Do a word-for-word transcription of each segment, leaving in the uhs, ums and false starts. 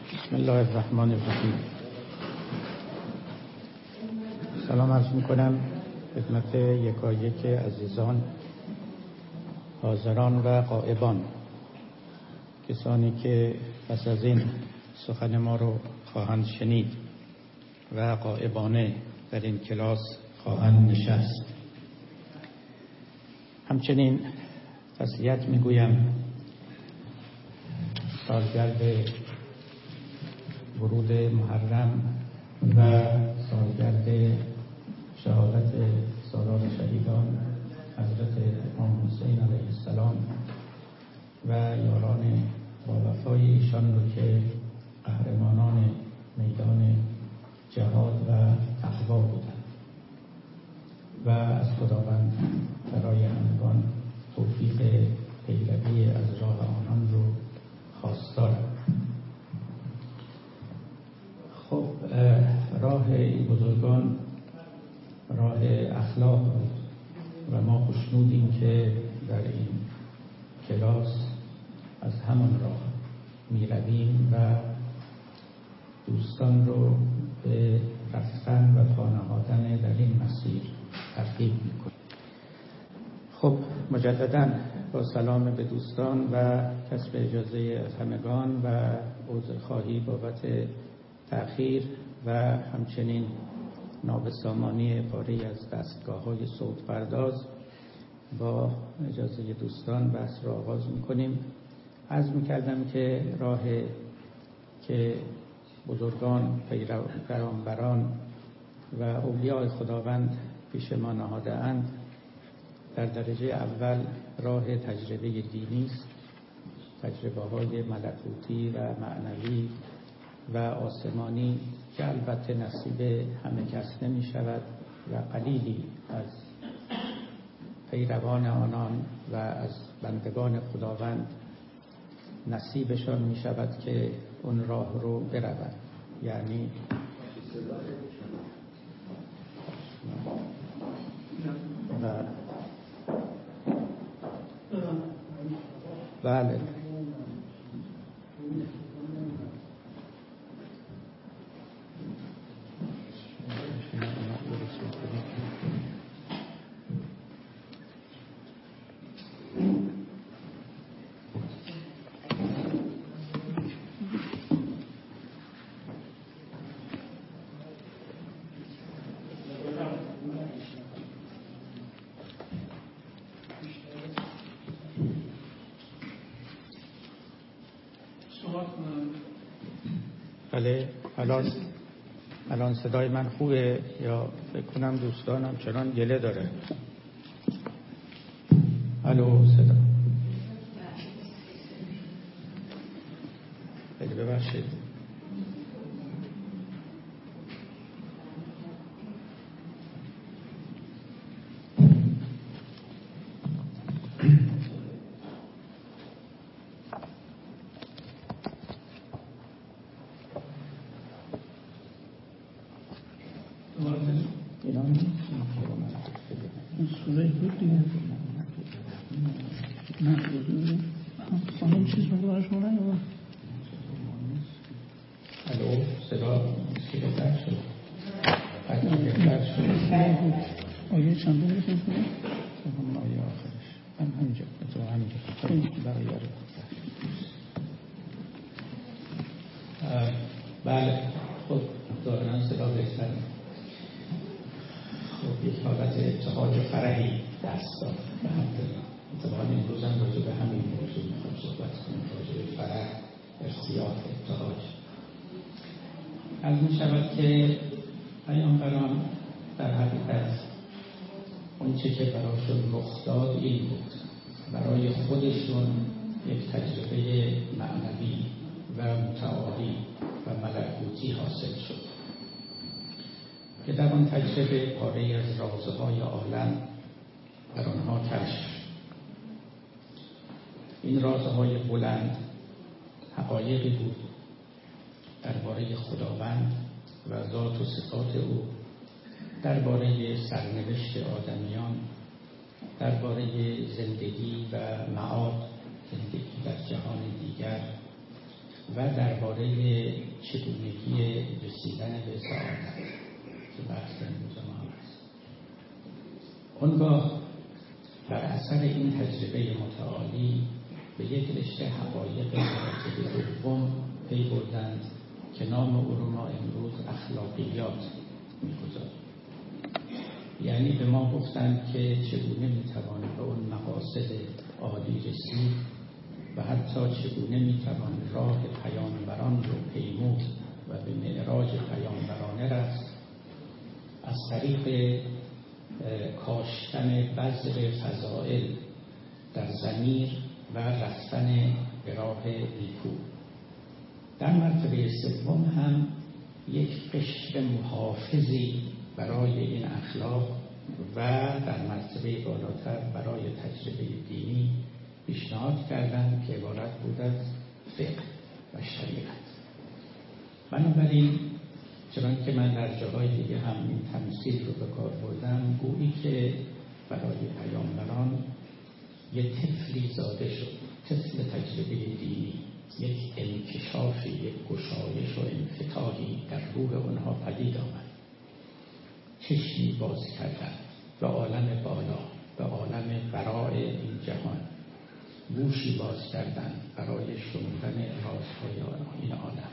بسم الله الرحمن الرحیم. سلام عرض میکنم خدمت یکایک عزیزان حاضران و غائبان، کسانی که پس از این سخن ما رو خواهند شنید و غائبانه در این کلاس خواهند نشست. همچنین تسلیت میگویم سالگرد ورود محرم و سالگرد شهادت سالار شهیدان حضرت امام حسین علیه السلام و یاران با وفای ایشان رو که قهرمانان میدان جهاد و تقوا بودند و از خداوند برای همگان توفیق پیروی از راه آنان رو خواستارم. خب راه این بزرگان راه اخلاق بود و ما خوشنودیم که در این کلاس از همان راه می رویم و دوستان رو به رفتن و پا نهادن در این مسیر ترغیب می کنیم. خب مجددا با سلام به دوستان و کسب اجازه از همگان و عذرخواهی بابت تأخیر و همچنین نابسامانی پاره از دستگاه‌های صوت پرداز، با اجازه دوستان بحث را آغاز می‌کنیم. عرض می‌کردم که راه که بزرگان، پیامبران و اولیاء خداوند پیش ما نهاده اند در درجه اول راه تجربه دینی است، تجربه‌های ملکوتی و معنوی و آسمانی که البته نصیب همه کس نمی شود و قلیلی از پیروان آنان و از بندگان خداوند نصیبشان می شود که اون راه رو بروند. یعنی بله بله الان الان صدای من خوبه یا فکر کنم دوستانم چنان گله داره؟ الو صدا خیلی ببخشید. بله خب دارن صدا بهتر. خب یک حالت ابتهاج و فرحی دست داد به همدلله. اتفاقا امروز هم راجع به همین موضوع میخوام صحبت کنیم، راجع به فرح، ارتیاح، ابتهاج. از می شود که پیامبران در حقیقت اون چه که براشون رخ داد این بود، برای خودشون یک تجربه معنوی و متعالی و ملکوتی حاصل شد که در آن تجربه پاره از رازهای عالم بر آنها کشف. این رازهای بلند حقایقی بود درباره خداوند و ذات و صفات او، درباره سرنوشت آدمیان، درباره زندگی و معاد، زندگی در جهان دیگر، و درباره چگونگی رسیدن به سعادت که بحث امروز ما هم است. اونگاه بر اثر این تجربه متعالی به یک رشته حقایق مراتب دوم پی بردند که نام او رو ما امروز اخلاقیات می‌گذاریم. یعنی به ما گفتند که چگونه می‌توان به اون مقاصد عالی رسید و حتی چگونه می‌توان راه پیامبران رو پیمود و به معراج پیامبرانه رفت از طریق کاشتن بذر فضائل در ضمیر و رفتن به راه نیکو. در مرتبه سوم هم یک قشر محافظی برای این اخلاق و در مرتبه بالاتر برای تجربه دینی پیشنهاد کردند که عبارت بود از فقه و شریعت. بنابراین چنان که من در جاهای دیگه هم این تمثیل رو به کار بردم، گویی که برای پیامبران یک طفلی زاده شد، طفل تجربه دینی، یک انکشافی، یک گشایش و انفتاحی در روح اونها پدید آمد. چشمی باز کردن به عالم بالا، به عالم براء این جهان، گوشی باز کردن برای شنودن رازهای این عالم.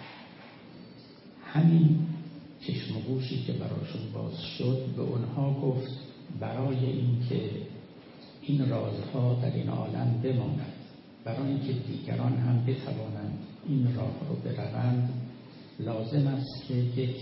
همین چشم و گوشی که براشون باز شد به اونها گفت برای اینکه این رازها در این عالم بماند، برای اینکه دیگران هم بتوانند این راه رو بروند، لازم است که یک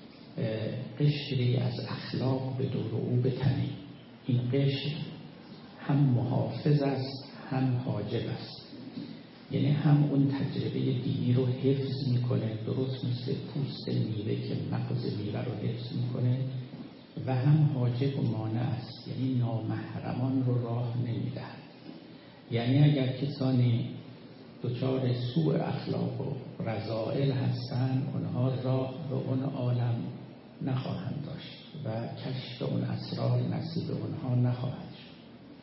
قشری از اخلاق به دور او بتنیم. این قشر هم محافظ است هم حاجب است، یعنی هم اون تجربه دینی رو حفظ میکنه، درست مثل پوست میوه که مغز میوه رو حفظ میکنه، و هم حاجب و مانع است، یعنی نامحرمان رو راه نمیدهد. یعنی اگر کسانی دچار سوء اخلاق و رذائل هستند، اونها راه به اون عالم نخواهند داشت و کشف اون اسرار نصیب اونها نخواهد شد.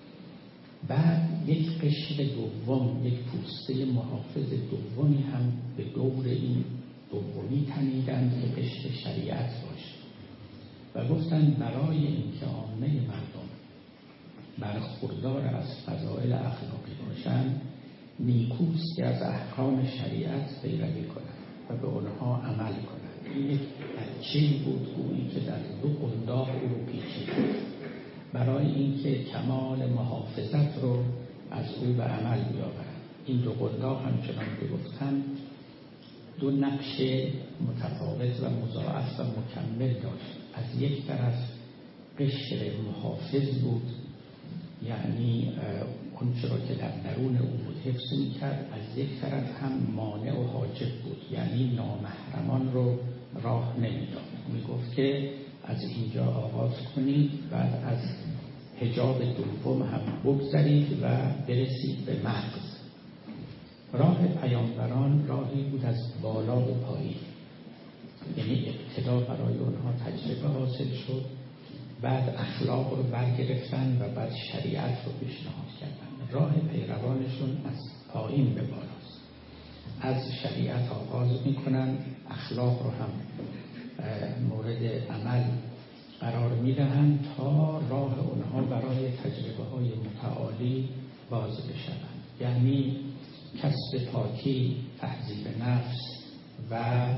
بعد یک قشر دوم، یک پوسته محافظ دومی هم به دور این دومی تنیدند که قشر شریعت باشد و گفتند برای اینکه عامه مردم برخوردار از فضائل اخلاقی باشند، نیکوست که از احکام شریعت پیروی کنند و به آنها عمل کنند. این یک بچه‌ای بود گویی که در دو قنداق او رو پیچید برای اینکه کمال محافظت رو از او به عمل بیاورند. این دو قنداق همچنان که گفتم دو نقش متفاوت و مضاعف و مکمل داشت. از یک طرف قشر محافظ بود، یعنی اون چرا که در درون او بود حفظ می‌کرد، از یک طرف هم مانع و حاجب بود، یعنی نامحرمان رو راه نمی‌داد. میگفت که از اینجا آغاز کنید، بعد از حجاب دوم هم بگذرید و برسید به مغز. راه پیامبران راهی بود از بالا به پایین، یعنی ابتدا برای اونها تجربه حاصل شد، بعد اخلاق رو برگرفتن و بعد شریعت رو پیشنهاد کردن. راه پیروانشون از پایین به بالاست. از شریعت آغاز میکنن، اخلاق رو هم مورد عمل قرار میدهن تا راه اونها برای تجربه های متعالی باز بشوند. یعنی کسب پاکی، تهذیب نفس و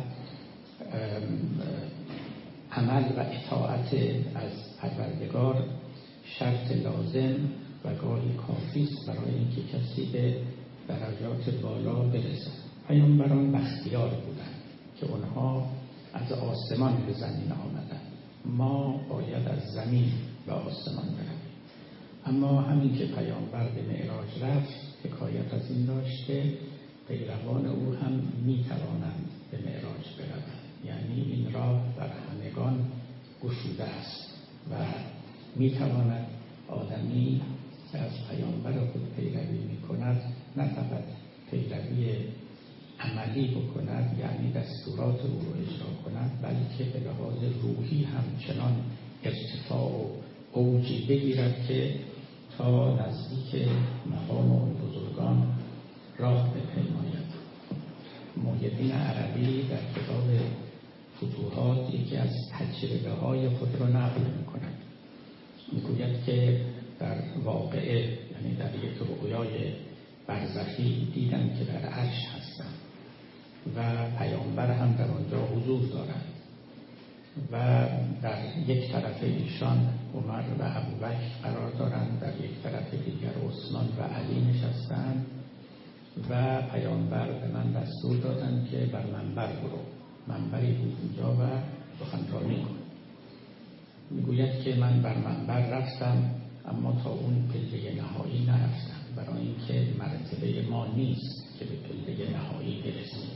عمل و اطاعت از پروردگار شرط لازم و گاهی کافی است برای اینکه کسی به درجات بالا برسد. پیامبران بختیار بودند که اونها از آسمان به زمین آمدند. ما باید از زمین به آسمان برویم. اما همین که پیامبر به معراج رفت، حکایت از این داشت که پیروان او هم می توانند به معراج بروند. یعنی این راه بر همگان گشوده است و می تواند آدمی که از پیامبر خود پیروی می کند نه فقط پیروی عملی بکند، یعنی دستورات او رو اجرا کند، بلکه به لحاظ روحی همچنان ارتفاع و اوجی بگیرد که تا نزدیک مقام اون بزرگان راه بپیماید. محی‌الدین عربی در کتاب فتوحات یکی از تجربه‌های خود را نقل می‌کند. می‌گوید که در واقعه، یعنی در یک رؤیای برزخی دیدم که در عرش هستم و پیامبر هم در آنجا حضور دارند و در یک طرف ایشان عمر و ابوبکر قرار دارند، در یک طرف دیگر عثمان و علی نشستند و پیامبر به من دستور دادند که بر منبر برو. منبری بود اینجا و سخنرانی کن. میگوید که من بر منبر رفتم، اما تا اون پله نهایی نرفتم، برای اینکه مرتبه ما نیست که به پله نهایی برسیم.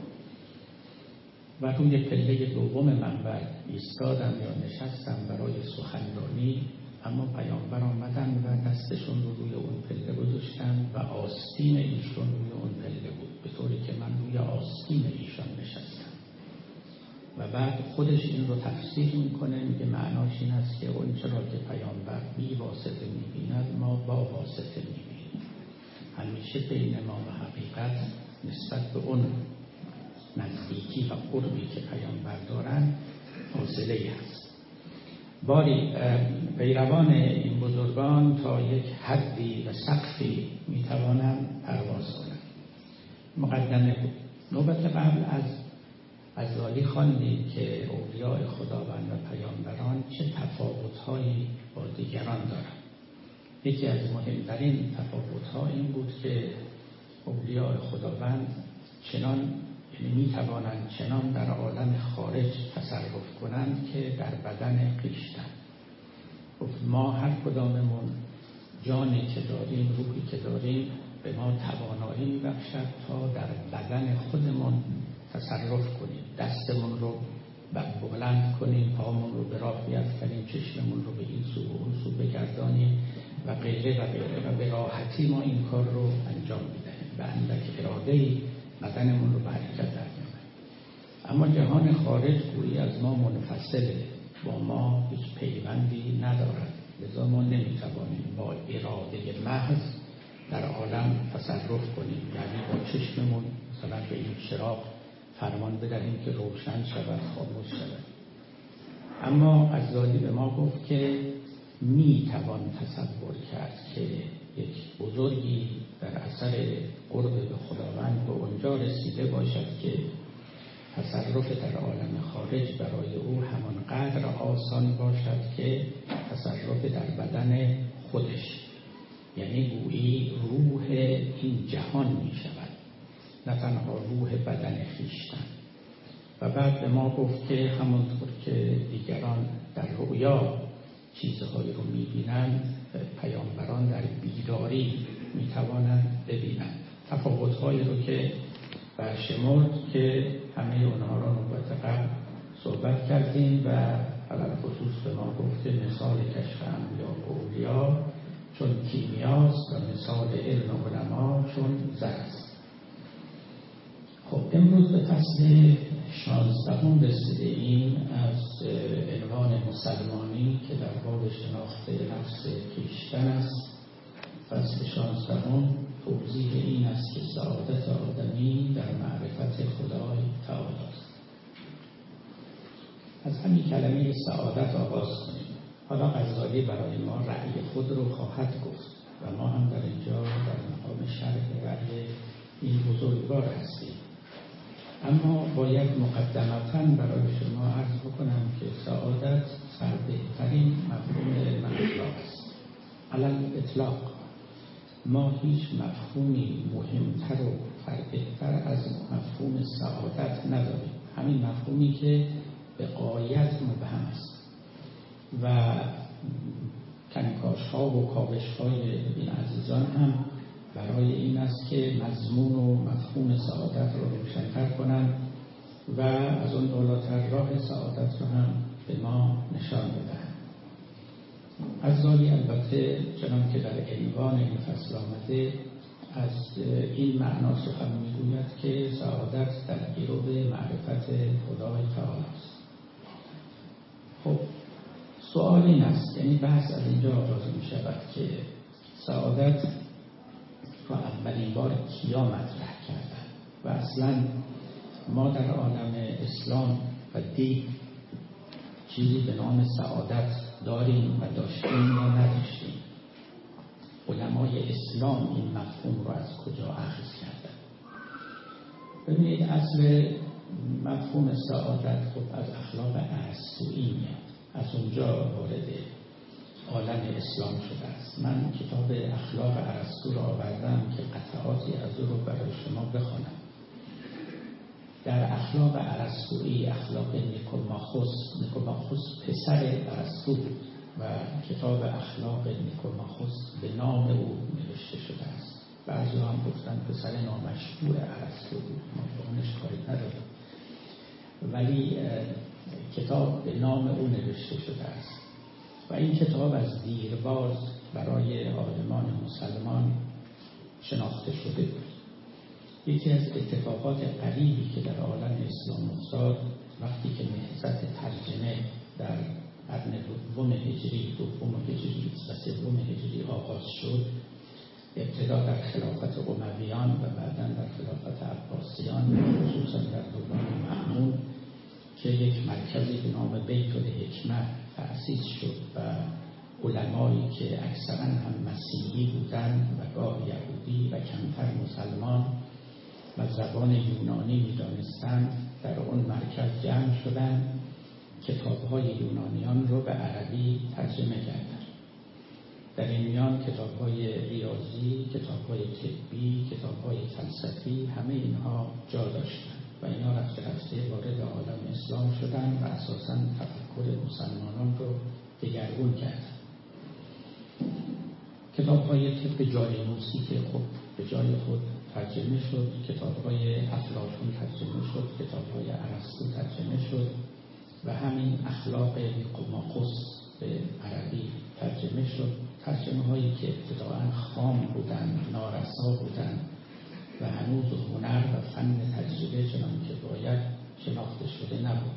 و روی پله دوم منبر ایستادم یا نشستم برای سخنرانی، اما پیامبر آمدن و دستشون رو روی اون پله گذاشتن و آستین ایشون روی اون پله بود، به طوری که من روی آستین ایشان نشستم. و بعد خودش این رو تفسیر میکنه، میگه معناش این است که اون چرا که پیامبر بی واسطه میبیند ما با واسطه میبینیم. همیشه بین ما و حقیقت نسبت به اون نزدیکی و قربی که پیامبر دارن فاصله هست. باری پیروان این بزرگان تا یک حدی و سقفی میتوانند پرواز کنند. مقدمه بود. نوبت قبل از غزالی خواندیم که اولیاء خداوند و پیامبران چه تفاوت‌هایی با دیگران دارند. یکی از مهمترین تفاوت‌ها این بود که اولیاء خداوند چنان یعنی می‌توانند چنان در عالم خارج تصرف کنند که در بدن خویشتن. ما هر کداممون جانی که داریم، روحی که داریم به ما توانایی می‌بخشد تا در بدن خودمون تصرف کنیم، دستمون رو بلند کنیم، پامون رو به راه بیفکنیم، چشممون رو به این سو و اون سو بگردانیم و غیره و غیره و به راحتی ما این کار رو انجام میدهیم و اندک اراده‌ای بدنمون رو به حرکت در می‌آوریم. اما جهان خارج گویی از ما منفصله، با ما هیچ پیوندی ندارد، لذا ما نمیتوانیم با اراده محض در عالم تصرف کنیم، یعنی با چشممون مثلا به این چراغ فرمان بدهیم که روشن شود، خاموش شود. اما غزالی به ما گفت که میتوان تصور کرد که یک بزرگی در اثر قرب به خداوند به اونجا رسیده باشد که تصرف در عالم خارج برای او همانقدر آسان باشد که تصرف در بدن خودش، یعنی گویی روح این جهان می شود، نه تنها روح بدن خویشتن. و بعد به ما گفت که همانطور که دیگران در رؤیا چیزهایی رو می بینند، پیامبران در بیداری می توانند ببینند. تفاوت‌هایی رو که برشمرد که همه اونها رو نوبت قبل صحبت کردیم و علل خصوص به ما گفت که مثال کشف انبیا و اولیا چون کیمیاست و مثال علم علما چون زر است. خب امروز به فصل شانزدهم رسیده ایم از عنوان مسلمانی که در باب شناخت نفس خویشتن است. فصل شانزدهم توضیح این است که سعادت آدمی در معرفت خدای تعالی است. از همین کلمه سعادت آغاز کنیم. حالا غزالی برای ما رأی خود رو خواهد گفت و ما هم در اینجا در مقام شرح رأی این بزرگوار هستیم. اما باید مقدمتاً برای شما عرض بکنم که سعادت سربهترین مفهوم علم اخلاق است. علل اطلاق ما هیچ مفهومی مهمتر و فربهتر از مفهوم سعادت نداریم. همین مفهومی که به غایت مبهم است و کنکاش ها و کاوش های این عزیزان هم برای این است که مضمون و مفهوم سعادت رو روشن‌تر کنند و از اون بالاتر راه سعادت رو هم به ما نشان بدهند. غزالی البته چنان که در عنوان این فصل آمده از این معنا سخن میگوید که سعادت در گرو معرفت خدای تعالی است. خب سوال این است، یعنی بحث از اینجا آغاز می شود که سعادت را اولین بار کیا مطرح کردن و اصلا ما در عالم اسلام و دین چیزی به نام سعادت داریم و داشتیم یا نداشتیم؟ علمای اسلام این مفهوم رو از کجا اخذ کردن؟ ببینید، اصل مفهوم سعادت خب از اخلاق ارسطویی میاد، از اونجا وارد عالم اسلام شده است. من کتاب اخلاق ارسطو را آوردم که قطعاتی از او رو برای شما بخوانم. در اخلاق ارسطویی، اخلاق نیکوماخوس، نیکوماخوس پسر ارسطو بود و کتاب اخلاق نیکوماخوس به نام او نوشته شده است. بعضی هم گفتن پسر نامشروع ارسطو بود، ما با اونش کاری نداریم، ولی کتاب به نام او نوشته شده است و این کتاب از دیرباز برای عالمان مسلمان شناخته شده بود. یکی از اتفاقات غریبی که در عالم اسلام افتاد وقتی که نهضت ترجمه در قرن دوم هجری، دوم هجری و سوم هجری آغاز شد، ابتدا در خلافت امویان و بعداً در خلافت عباسیان، خصوصا در دوران مأمون، که یک مرکزی به نام بیت الحکمه تأسیس شد و علمایی که اکثرا هم مسیحی بودند و گاه یهودی و کمتر مسلمان و زبان یونانی می‌دانستند در اون مرکز جمع شدند، کتاب‌های یونانیان رو به عربی ترجمه کردند. در این میان کتاب‌های ریاضی، کتاب‌های طبی، کتاب‌های فلسفی، همه اینها جا داشتند و اینا رفته رفته وارد عالم اسلام شدند و اساساً تفکر مسلمانان رو دگرگون کردند. کتاب‌های طب جالینوسی که خب به جای خود ترجمه شد، کتاب‌های افلاطون ترجمه شد، کتاب‌های ارسطو ترجمه شد و همین اخلاق نیکوماخوس به عربی ترجمه شد. ترجمه هایی که ابتداءً خام بودند، نارسا بودند و هنوز هنر و فن تجربه چنان که باید شناخته شده نبود.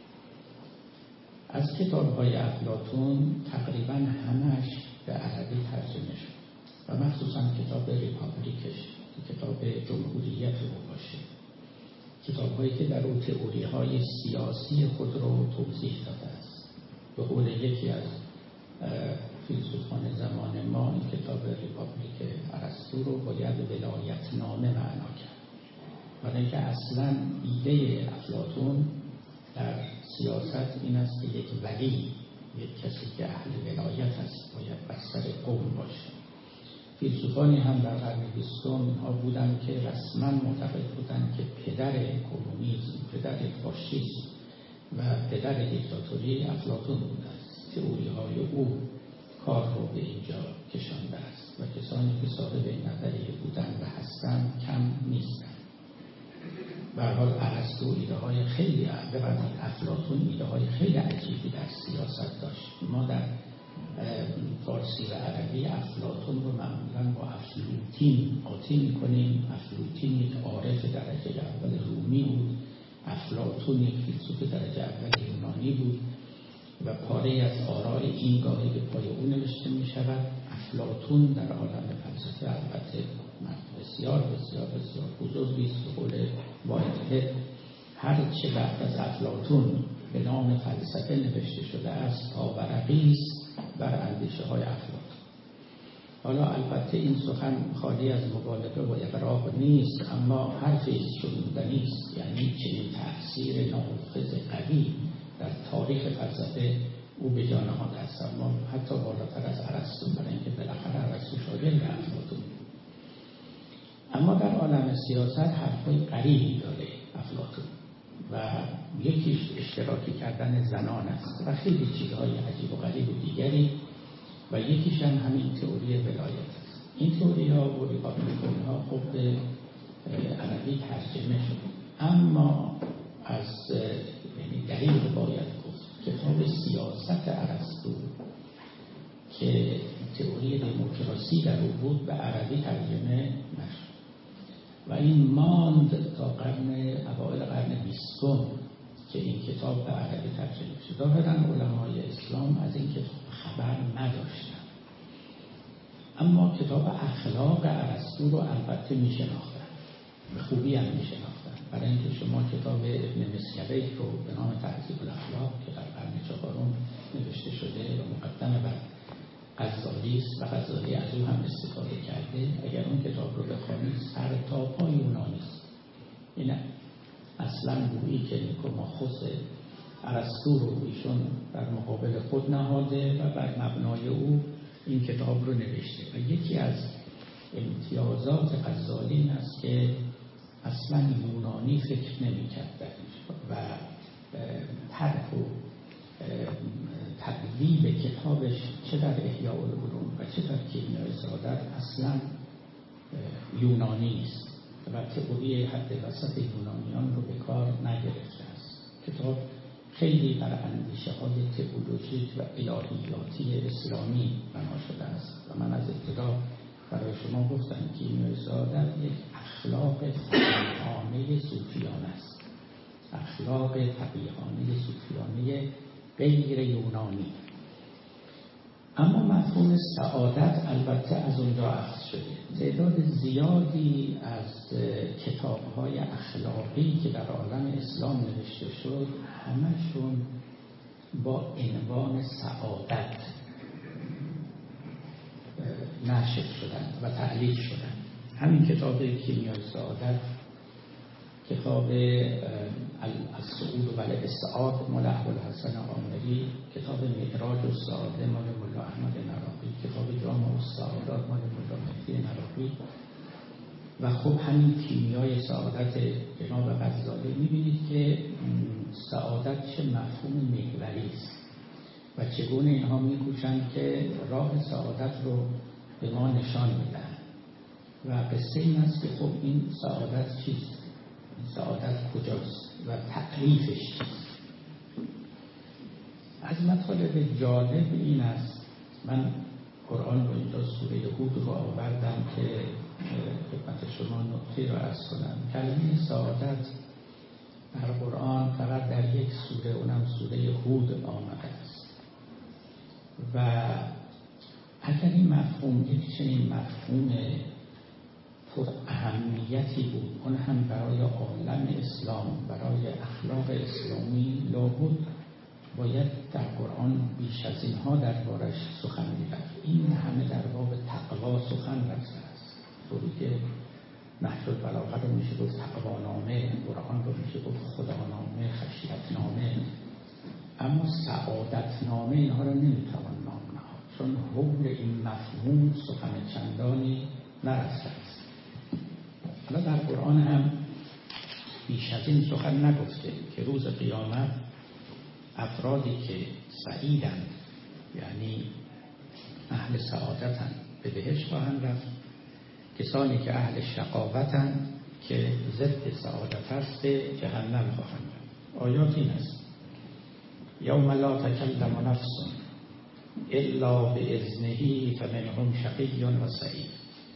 از کتاب‌های افلاطون تقریباً همش به عربی ترجمه شد و مخصوصاً کتاب ریپابلیکش، کتاب جمهوریت او باشه، کتاب‌هایی که در اون تئوری‌های سیاسی خود رو توضیح داده است. به قول یکی از فیلسوفان زمان ما، این کتاب ریپابلیک ارسطو رو باید ولایتنامه معنا کرد، برای اینکه اصلاً ایده افلاطون در سیاست این است که یک ولی، یک کسی که اهل ولایت است، باید بر سر قوم باشه. فیلسوفانی هم در قرن بیستم ها بودند که رسما معتقد بودند که پدر کمونیسم، پدر فاشیسم و پدر دیکتاتوری افلاطون بوده است. تئوری های او کار رو به اینجا کشانده است و کسانی که صاحب این نظریه بودند و هستند کم نیستند. به هر حال ارسطو ایده های خیلی ببینید افلاطون ایده های خیلی عجیبی در سیاست داشت. ما در فارسی و عربی افلاطون رو معمولاً با افلوتین قاطی می‌کنیم. افلوتین یک عارف درجه اول رومی بود، افلاطون یک فیلسوف درجه اول یونانی بود و پاره از آراء این گاهی به پای او نوشته می‌شود. افلاطون در عالم فلسفه البته بسیار بسیار بسیار بزرگی است. به قول وایتهد هر چه بعد از افلاطون به نام فلسفه نوشته شده است پاورقی است بر اندیشه های افلاطون. حالا البته این سخن خالی از مبالغه و اغراق نیست، اما حرفی شنودنی است. یعنی چنین تأثیر ناحافظ قوی در تاریخ فلسفه او به جا نهاده است، اما حتی بالاتر از ارسطو، برای اینکه بالاخره ارسطو شاگرد افلاطون. اما در عالم سیاست حرفای غریبی داره افلاطون و یکیش اشتراکی کردن زنان است و خیلی چیزهای عجیب و غریب و دیگری و یکیش هم همین تئوری ولایت است. این تئوری ها و ریپابلیکون ها خب به عربی ترجمه شد، اما از یعنی دلیل باید گفت کتاب سیاست ارسطو که تئوری دموکراسی در او بود به عربی ترجمه نشد و این ماند تا قرن اوایل قرن بیستم که این کتاب به عربی ترجمه شد. ظاهراً علمای اسلام از این کتاب خبر نداشتند، اما کتاب اخلاق ارسطو رو البته میشناختند، به خوبی هم میشناختند برای اینکه شما کتاب ابن مسکوی رو به نام تهذیب الاخلاق که در قرن چهارم نوشته شده و مقدمه بر غزالی است و غزالی از او هم استفاده کرده، اگر اون کتاب رو بخوانید سر تا پای یونانی است. این اصلا گویی که نیکوماخوس ارسطو رو ایشون در مقابل خود نهاده و بر مبنای او این کتاب رو نوشته و یکی از امتیازات غزالی این است که اصلا یونانی فکر نمی کرد و طرح و تقلیب کتابش چه در احیاء العلوم و چه در کیمیای سعادت اصلا یونانی است و تئوری حد وسط یونانیان رو به کار نگرفته است. کتاب خیلی بر اندیشه های تئولوژیک و الهیاتی اسلامی بنا شده است و من از ابتدا برای شما گفتم که کیمیای سعادت یک اخلاق فقیهانه صوفیانه است، اخلاق فقیهانه صوفیانه غیر یونانی. اما مفهوم سعادت البته از اونجا اخذ شده. تعداد زیادی از کتاب‌های اخلاقی که در عالم اسلام نوشته شد همشون با عنوان سعادت نشر شدند و تألیف شدند. همین کتاب کیمیای سعادت، کتاب الصعود و الاسعاد مال ابوالحسن آمری، کتاب معراج السعاده مال ملا احمد نراقی، کتاب جامع السعادات مال ملا مهدی نراقی و خب همین کیمیای سعادت جناب غزالی. می‌بینید که سعادت چه مفهوم محوری است و چگونه اینها می‌کوشند که راه سعادت رو به ما نشان میدن و قصه این است که خب این سعادت چیست؟ سعادت کجاست و تعریفش چیست؟ از مطالب جالب این است، من قرآن رو اینجا سوره هود رو آوردم که خدمت شما نکته رو عرض کنم. کلمه سعادت در قرآن فقط در یک سوره، اونم سوره هود آمده است و اگر این مفهوم یک چنین مفهوم پر اهمیتی بود، اون هم برای عالم اسلام، برای اخلاق اسلامی، لابد باید در قرآن بیش از اینها دربارش سخن می‌رفت. این همه در باب تقوا سخن رفته است، طوری که نهج البلاغه رو میشه گفت تقوانامه، قرآن رو میشه گفت خدانامه، خشیتنامه، اما سعادتنامه اینها رو نمیتوان نام نهاد، چون حول این مفهوم سخن چندانی نرفته است. حالا در قرآن هم بیش از این سخن نگفته که روز قیامت افرادی که سعیدند، یعنی اهل سعادتند، به بهشت خواهند رفت. کسانی که اهل شقاوتند که ضد سعادت است به جهنم خواهند رفت. آیات این است: یوم لا تکلم نفس الا باذنه فمنهم شقی و سعید.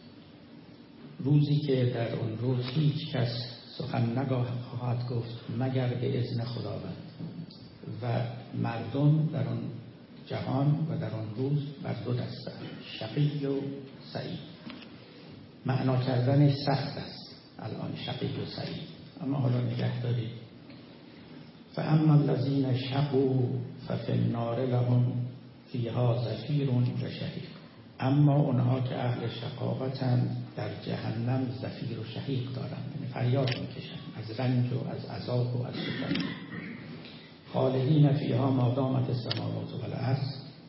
روزی که در اون روز هیچ کس سخن نخواهد گفت مگر به اذن خداوند و مردم در اون جهان و در اون روز بر دو دسته، شقی و سعید. معنا کردنش سخت است الان شقی و سعید، اما حالا نگه دارید. فاما الذین شقوا ففی النار لهم فیها زفیر و شهیق. اما اونها که اهل شقاوتند در جهنم زفیر و شهیق دارند، یعنی فریاد میکشند از رنج و از عذاب و از سوزش. خالدین فیها ما دامت السماوات و الارض،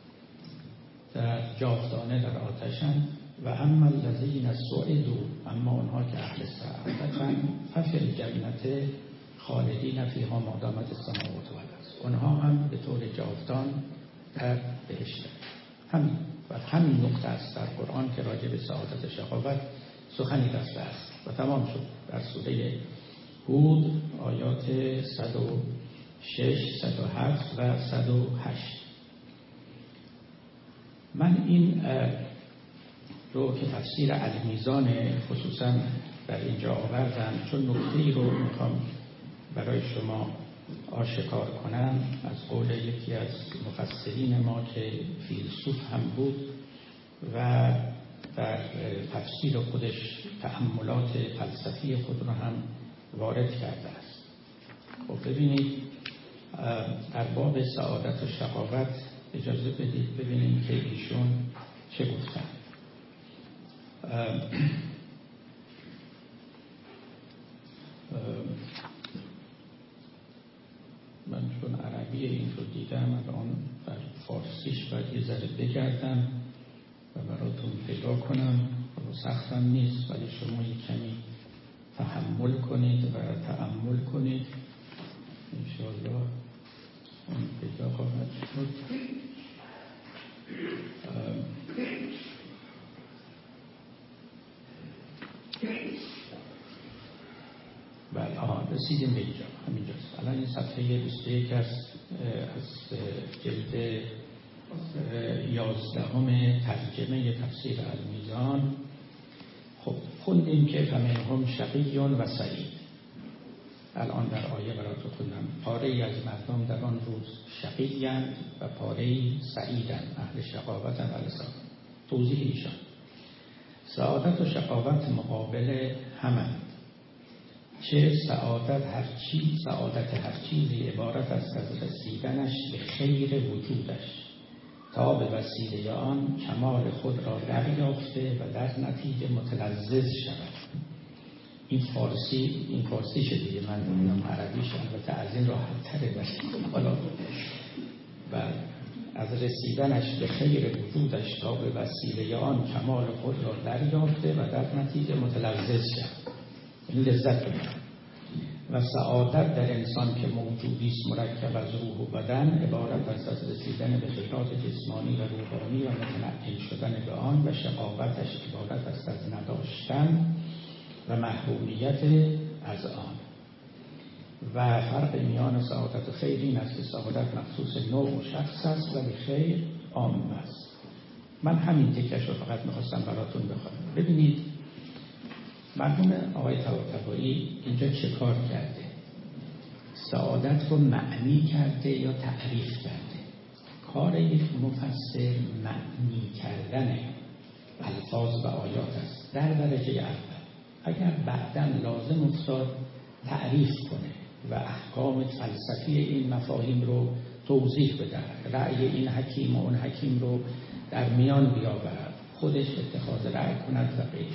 در جاودانه در آتشند. و اما الذین سعدوا، اما اونها که اهل سعادتند، ففی الجنة خالدین فیها ما دامت السماوات و الارض، اونها هم به طور جاودان در بهشت. همین و همین نقطه است در قرآن که راجع به سعادت شقاوت سخنی رفته است و تمام شد در سوره هود آیات صد و شش، صد و هفت و صد و هشت. من این رو که تفسیر المیزان خصوصا در اینجا آوردم چون نکته‌ای رو میخوام برای شما آشکار کنم از قول یکی از مفسرین ما که فیلسوف هم بود و در تفسیر خودش تأملات فلسفی خود رو هم وارد کرده است. خب ببینید در باب سعادت و شقاوت اجازه بدید ببینیم که ایشون چه گفتن. من چون عربی این رو دیدم الان در فارسیش باید یه ذره بگردم و براتون پیدا کنم و سختم نیست، ولی شما یک کمی تحمل کنید و تأمل کنید، انشاءالله اون پیدا خواهد شد. بله آها رسیدیم به اینجا، همینجاست. الان این صفحه بیست و یک است از جلد یازدهم ترجمه تفسیر المیزان. خب خوندیم که فمنهم شقی و سعید. الان در آیه براتون خوندم پاره ای از مردم در آن روز شقی‌اند و پاره ای سعیدند، اهل شقاوتند و اهل سعادت. توضیح ایشان: سعادت و شقاوت مقابل همند، چه سعادت هر چیز سعادت هر چیزی عبارت است از رسیدنش به خیر وجودش تا به وسیله آن کمال خود را دریافته و در نتیجه متلذذ شود. این فارسی این فارسی شده دیگه، من نمیدونم عربیش، البته از این راحت تره. حالا و از رسیدنش به خیر وجودش تا به وسیله آن کمال خود را دریافته و در نتیجه متلذذ شود، این لذت ببرد. و سعادت در انسان که موجودی است مرکب از روح و بدن، عبارت است از رسیدن به خیرات جسمانی و روحانی و متنعم شدن به آن، و شقاوتش عبارت است از نداشتن و محرومیت از آن. و فرق میان سعادت و خیر این است که سعادت مخصوص نوع و شخص است ولی خیر عام است. من همین تکش رو فقط میخواستم براتون بخونم. ببینید مرحوم آقای طباطبایی اینجا چه کار کرده؟ سعادت رو معنی کرده یا تعریف کرده؟ کار یک مفسر معنی کردن الفاظ و آیات است در درجه اول. اگر بعداً لازم افتاد تعریف کنه و احکام فلسفی این مفاهیم رو توضیح بده، رأی این حکیم و اون حکیم رو در میان بیاورد، خودش اتخاذ رأی کند و غیره.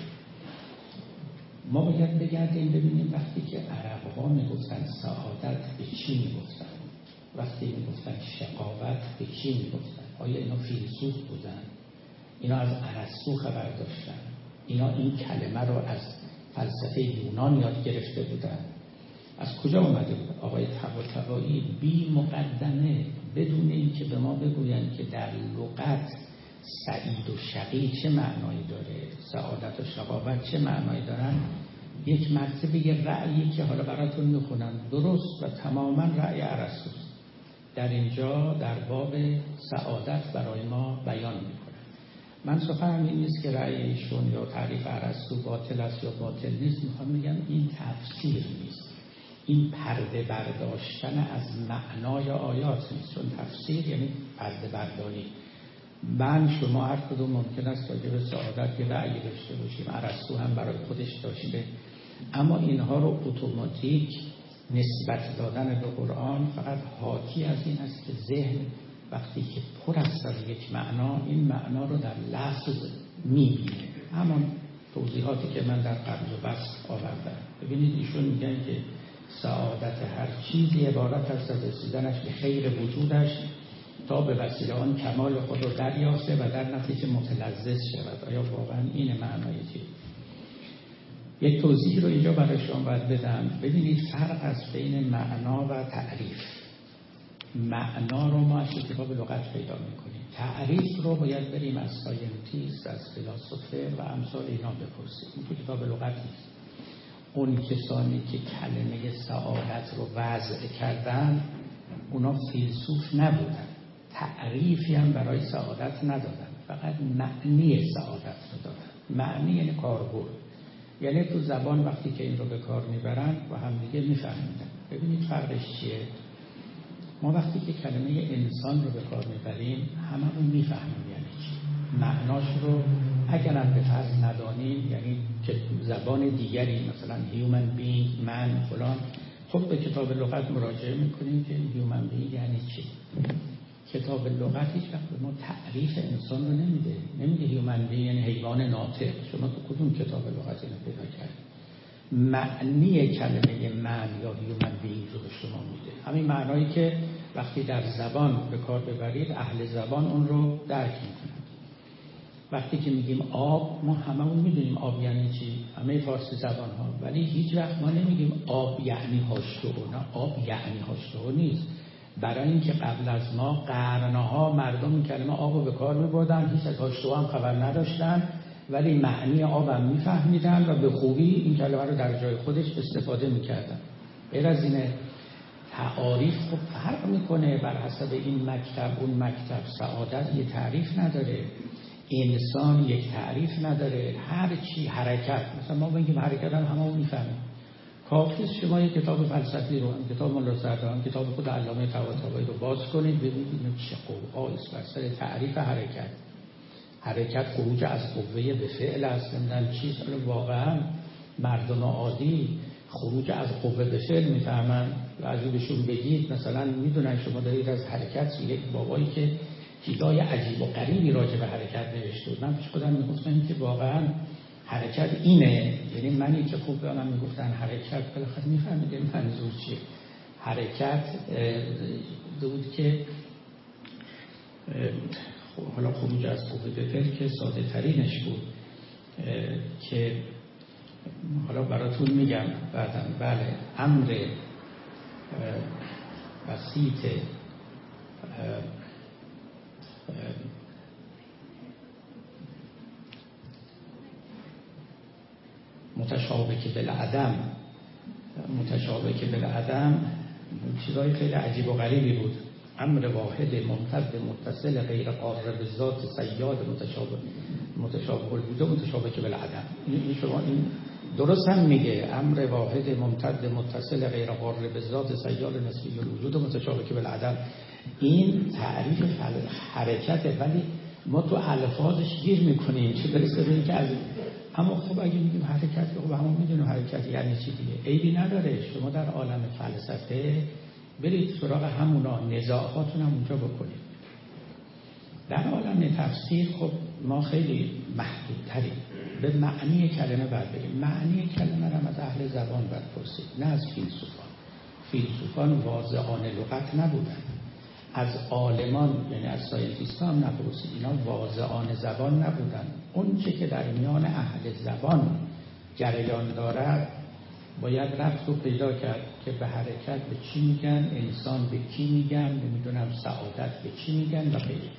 ما باید بگردیم ببینیم وقتی که عرب ها میگفتن سعادت به چی میگفتن، وقتی میگفتن شقاوت به چی میگفتن. آیا اینا فیلسوف بودن؟ اینا از ارسطو خبر داشتن؟ اینا این کلمه رو از فلسفه یونان یاد گرفته بودن؟ از کجا اومده بود؟ آقای طباطبایی بی مقدمه بدون اینکه به ما بگویند که در لغت سعید و شقی چه معنایی داره، سعادت و شقاوت چه معنایی دارن، یک مرتبه یه رأیی که حالا براتون میخونم درست و تماما رأی ارسطوست در اینجا در باب سعادت برای ما بیان میکنه. من سخنم این نیست که رأی ایشون یا تعریف ارسطو باطل است یا باطل نیست، میخوام بگم این تفسیر نیست، این پرده برداشتن از معنای آیات نیست، چون تفسیر یعنی پرده برداری. من شما هر کدوم ممکن است راجع به سعادت یه رأی داشته باشیم، ارسطو هم برای خودش داشته، اما اینها رو اتوماتیک نسبت دادن به قرآن فقط حاکی از این است که ذهن وقتی که پر است از یک معنا، این معنا رو در لفظ میبینه. همان توضیحاتی که من در قبل و بسط آوردم. ببینید ایشون میگن که سعادت هر چیزی عبارت است از رسیدنش به خیر وجودش تا به وسیله آن کمال خود رو دریافته و در نتیجه متلذذ شود. آیا واقعا این معنای چیه؟ یک توضیح رو اینجا برای شما باید بدم. ببینید فرق است بین معنا و تعریف. معنا رو ما از کتاب لغت پیدا میکنیم، تعریف رو باید بریم از ساینتیست، از فیلسوفه و امثال اینا بپرسیم. این تو کتاب لغت نیست. اون کسانی که کلمه سعادت رو وضع کردن اونا فیلسوف نبودن، تعریفی هم برای سعادت ندادن، فقط معنی سعادت رو دادن. معنی یعنی کاربرد، یعنی تو زبان وقتی که این رو به کار میبرن و هم دیگه میفهمیدن. ببینید فرقش چیه؟ ما وقتی که کلمه انسان رو به کار میبریم هممون میفهمیم یعنی چی، معناش رو اگرم به فرض ندانیم، یعنی که زبان دیگری مثلا human being، من فلان، خب به کتاب لغت مراجعه میکنیم که human being یعنی چی. کتاب لغت هیچ وقت به ما تعریف انسان رو نمیده. نمیده human being یعنی حیوان ناطق. شما تو کدوم کتاب لغت اینو پیدا کردید؟ معنی کلمه من یا human being رو به شما میده. همین معنایی که وقتی در زبان به کار ببرید اهل زبان اون رو درک میکنن. وقتی که میگیم آب، ما هممون میدونیم آب یعنی چی، همه فارسی زبان ها، ولی هیچ وقت ما نمیگیم آب یعنی هاشتو. نه، آب یعنی هاشتو نیست. برای اینکه قبل از ما قرنها مردم این کلمه آب رو به کار میبردن، هیچ از هاشتو هم خبر نداشتن، ولی معنی آب هم میفهمیدن و به خوبی این کلمه رو در جای خودش استفاده میکردن. غیر از اینه تعاریف خب فرق میکنه بر حسب این مکتب اون مکتب. سعادت یه تعریف نداره، انسان یک تعریف نداره، هر چی حرکت، مثلا ما بگیم حرکت هم همه میفهمیم. کافیست شما یک کتاب فلسفی رو، کتاب ملا سعدی، کتاب خود علامه طباطبایی رو باز کنید ببینید چه قوقاییست بر سر تعریف حرکت. حرکت خروج از قوه به فعل است، نمیدونم چیز. واقعا مردم عادی خروج از قوه به فعل میفهمن و از بهشون بگید مثلا میدونن شما دارید از حرکت، یک بابایی که چیزای عجیب و غریبی راجع به حرکت نوشته بود. من پیش خودم میگفتم که واقعا حرکت اینه، یعنی منی که خوب دارم میگفتن حرکت، بالاخره میفهمیدم منظور چیه. حرکت بود که حالا خروج از قوه به فعل که ساده ترینش بود که حالا براتون میگم بعداً. بله، امر بسیط متشابه بالعدم، متشابه بالعدم چیزای خیلی عجیب و غریبی بود. امر واحد ممتد متصل غیر قارب ذات سیاد متشابه متشابه الوجود متشابه بالعدم. این شما این درست هم میگه، امر واحد ممتد متصل غیر قارب ذات سیاد نسبی الوجود متشابه بالعدم. این تعریف حرکته، ولی ما تو الفاظش گیر میکنیم چه برسه به این که از اما خب اگه میگیم حرکت، خب همون میدونیم حرکت یعنی چی دیگه. عیبی نداره شما در عالم فلسفه برید سراغ همونا، نزاعاتون هم اونجا بکنید. در عالم تفسیر خب ما خیلی محدودتریم، به معنی کلمه باید بریم. معنی کلمه را از اهل زبان باید پرسید، نه از فیلسوفان. فیلسوفان واضعان لغت نبودن. از عالمان یعنی از ساینتیست هم نپرسید، اینا واضعان زبان نبودن. اون چه که در میان اهل زبان جریان دارد باید رفت و پیدا کرد که به حرکت به چی میگن، انسان به کی میگن، نمیدونم سعادت به چی میگن و غیره.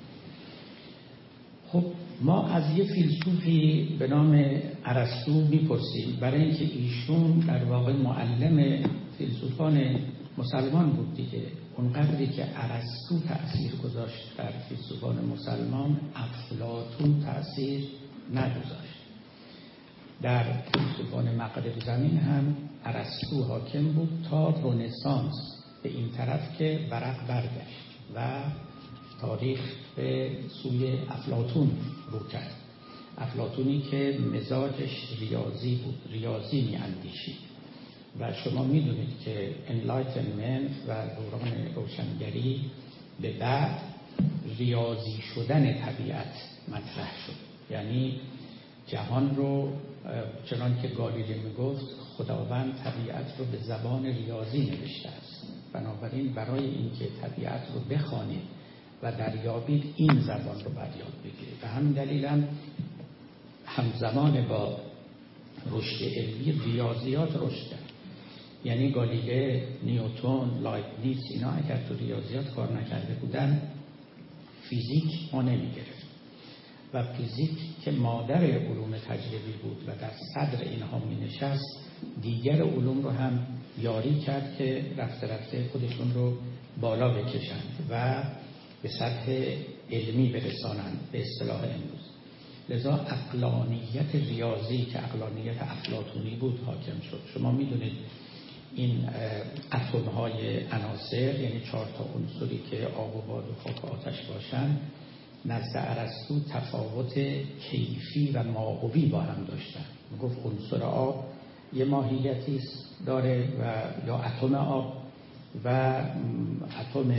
خب ما از یه فیلسوفی به نام ارسطو میپرسیم، برای اینکه ایشون در واقع معلم فیلسوفان مسلمان بود دیگه. اونقدری که ارسطو تأثیر گذاشت در فیلسوفان مسلمان، افلاطون تأثیر نگذاشت. در فیلسوفان مغرب زمین هم ارسطو حاکم بود تا رنسانس به این طرف که ورق برگشت و تاریخ به سوی افلاطون رو کرد. افلاطونی که مزاجش ریاضی بود، ریاضی می اندیشید. و شما میدونید که انلایتنمنت و دوران روشنگری به بعد ریاضی شدن طبیعت مطرح شد. یعنی جهان رو چنان که گالیله میگفت خداوند طبیعت رو به زبان ریاضی نوشته است، بنابراین برای اینکه طبیعت رو بخوانید و دریابید این زبان رو باید یاد بگیرید. و همین دلیل هم همزمان با رشد علمی ریاضیات رشد کرد. یعنی گالیله، نیوتن، لایبنیتس اینا اگر تو ریاضیات کار نکرده بودن فیزیک ما نمیگرفت. و فیزیک که مادر علوم تجربی بود و در صدر اینها می نشست، دیگر علوم رو هم یاری کرد که رفته رفته خودشون رو بالا بکشند و به سطح علمی برسانند به اصطلاح امروز. لذا عقلانیت ریاضی که عقلانیت افلاطونی بود حاکم شد. شما میدونید این اتم های عناصر، یعنی چهار تا عنصری که آب و باد و خاک و آتش باشن، نزد ارسطو تفاوت کیفی و ماهوی با هم داشتن. میگفت عنصر آب یه ماهیتی داره و یا اتم آب و اتم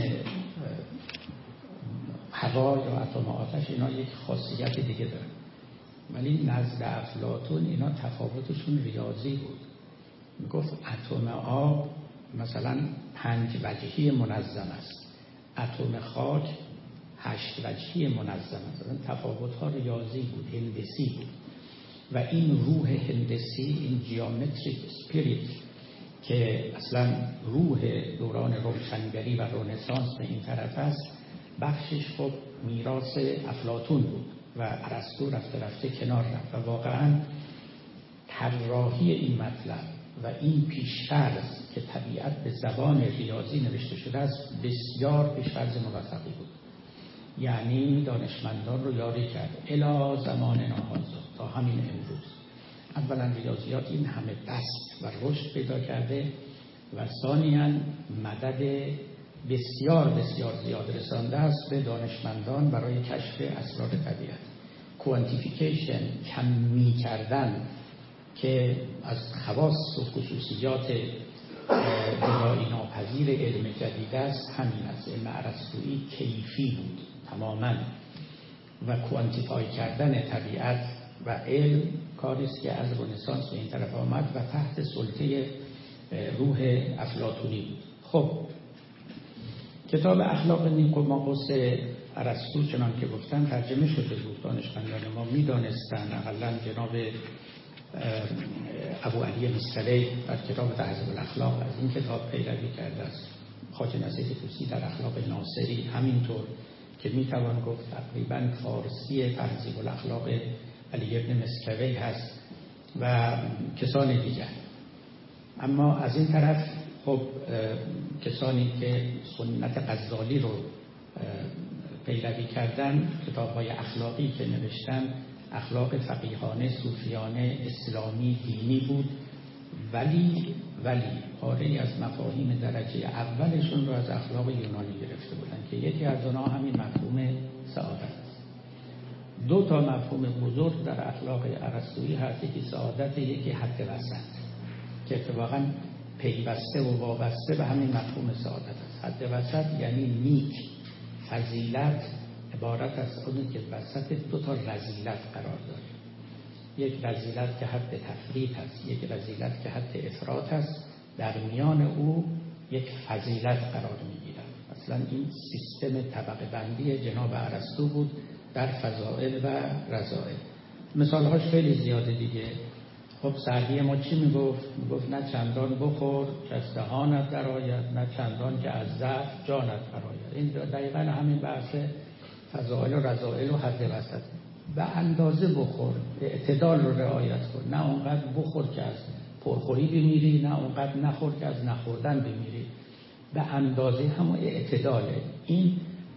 هوا یا اتم آتش، اینا یک خاصیت دیگه دارن. ولی نزد افلاطون اینا تفاوتشون ریاضی بود. میگفت اتم آب مثلا پنج وجهی منظم است، اتم خاک هشت وجهی منظم است. تفاوت‌ها ریاضی بود، هندسی بود. و این روح هندسی، این جیومتریک اسپریت که اصلا روح دوران روشنگری و رنسانس به این طرف است، بخشش خب میراث افلاطون بود و ارسطو رفته رفته کنار رفت و واقعا طراحی این مطلب و این پیش‌فرض که طبیعت به زبان ریاضی نوشته شده است بسیار پیش‌فرض موفقی بود. یعنی دانشمندان رو یاری کرد الی زمان ناهازا تا همین امروز. اولا ریاضیات این همه بسط و رشد پیدا کرده و ثانیاً مدد بسیار بسیار زیاد رسانده است به دانشمندان برای کشف اسرار طبیعت. کوانتیفیکیشن، کمی کردن که از خواص و خصوصیات جدایی ناپذیر علم جدید است، همین است. علم ارسطویی کیفی بود تماماً و کوانتیفای کردن طبیعت و علم کاری است که از رنسانس به این طرف آمد و تحت سلطه روح افلاطونی بود. خب کتاب اخلاق نیقوماخوس ارسطو چنان که گفتن ترجمه شده بود، دانشمندان ما می‌دانستند. اقلاً جناب ابو علی مصطلح در کتاب تهذیب الاخلاق از این کتاب پیروی کرده است. خواجه نصیح طوسی در اخلاق ناصری همینطور که میتوان گفت تقریباً فارسی تهذیب الاخلاق علی ابن مسکوی هست و کسان دیگر. اما از این طرف خب کسانی که سنت غزالی رو پیروی کردن، کتاب‌های اخلاقی که نوشتن اخلاق فقیهانه، صوفیانه، اسلامی، دینی بود، ولی ولی پاره‌ای از مفاهیم درجه اولشون رو از اخلاق یونانی گرفته بودن که یکی از اونها همین مفهوم سعادت است. دو تا مفهوم بزرگ در اخلاق ارسطویی هست، یکی سعادت، یکی حد وسط، که اتفاقاً پیوسته و وابسته به همین مفهوم سعادت است. حد وسط یعنی نیک، فضیلت عبارت از اونی که وسط دو تا رذیلت قرار داره. یک رذیلت که حد تفریط است، یک رذیلت که حد افراط است، در میان او یک فضیلت قرار میگیرد. اصلا این سیستم طبقه بندی جناب ارسطو بود در فضائل و رذائل. مثالهاش خیلی زیاده دیگه. خب سعدی ما چی میگفت؟ میگفت نه چندان بخور که از دهانت درآید، نه چندان که از ضعف جانت برآید. این دقیقاً همین بحث فضائل و رذائل و حد وسط. به اندازه بخور، اعتدال رو رعایت کن، نه اونقدر بخور که از پرخوری بمیری، نه اونقدر نخور که از نخوردن بمیری. به اندازه همون اعتداله. این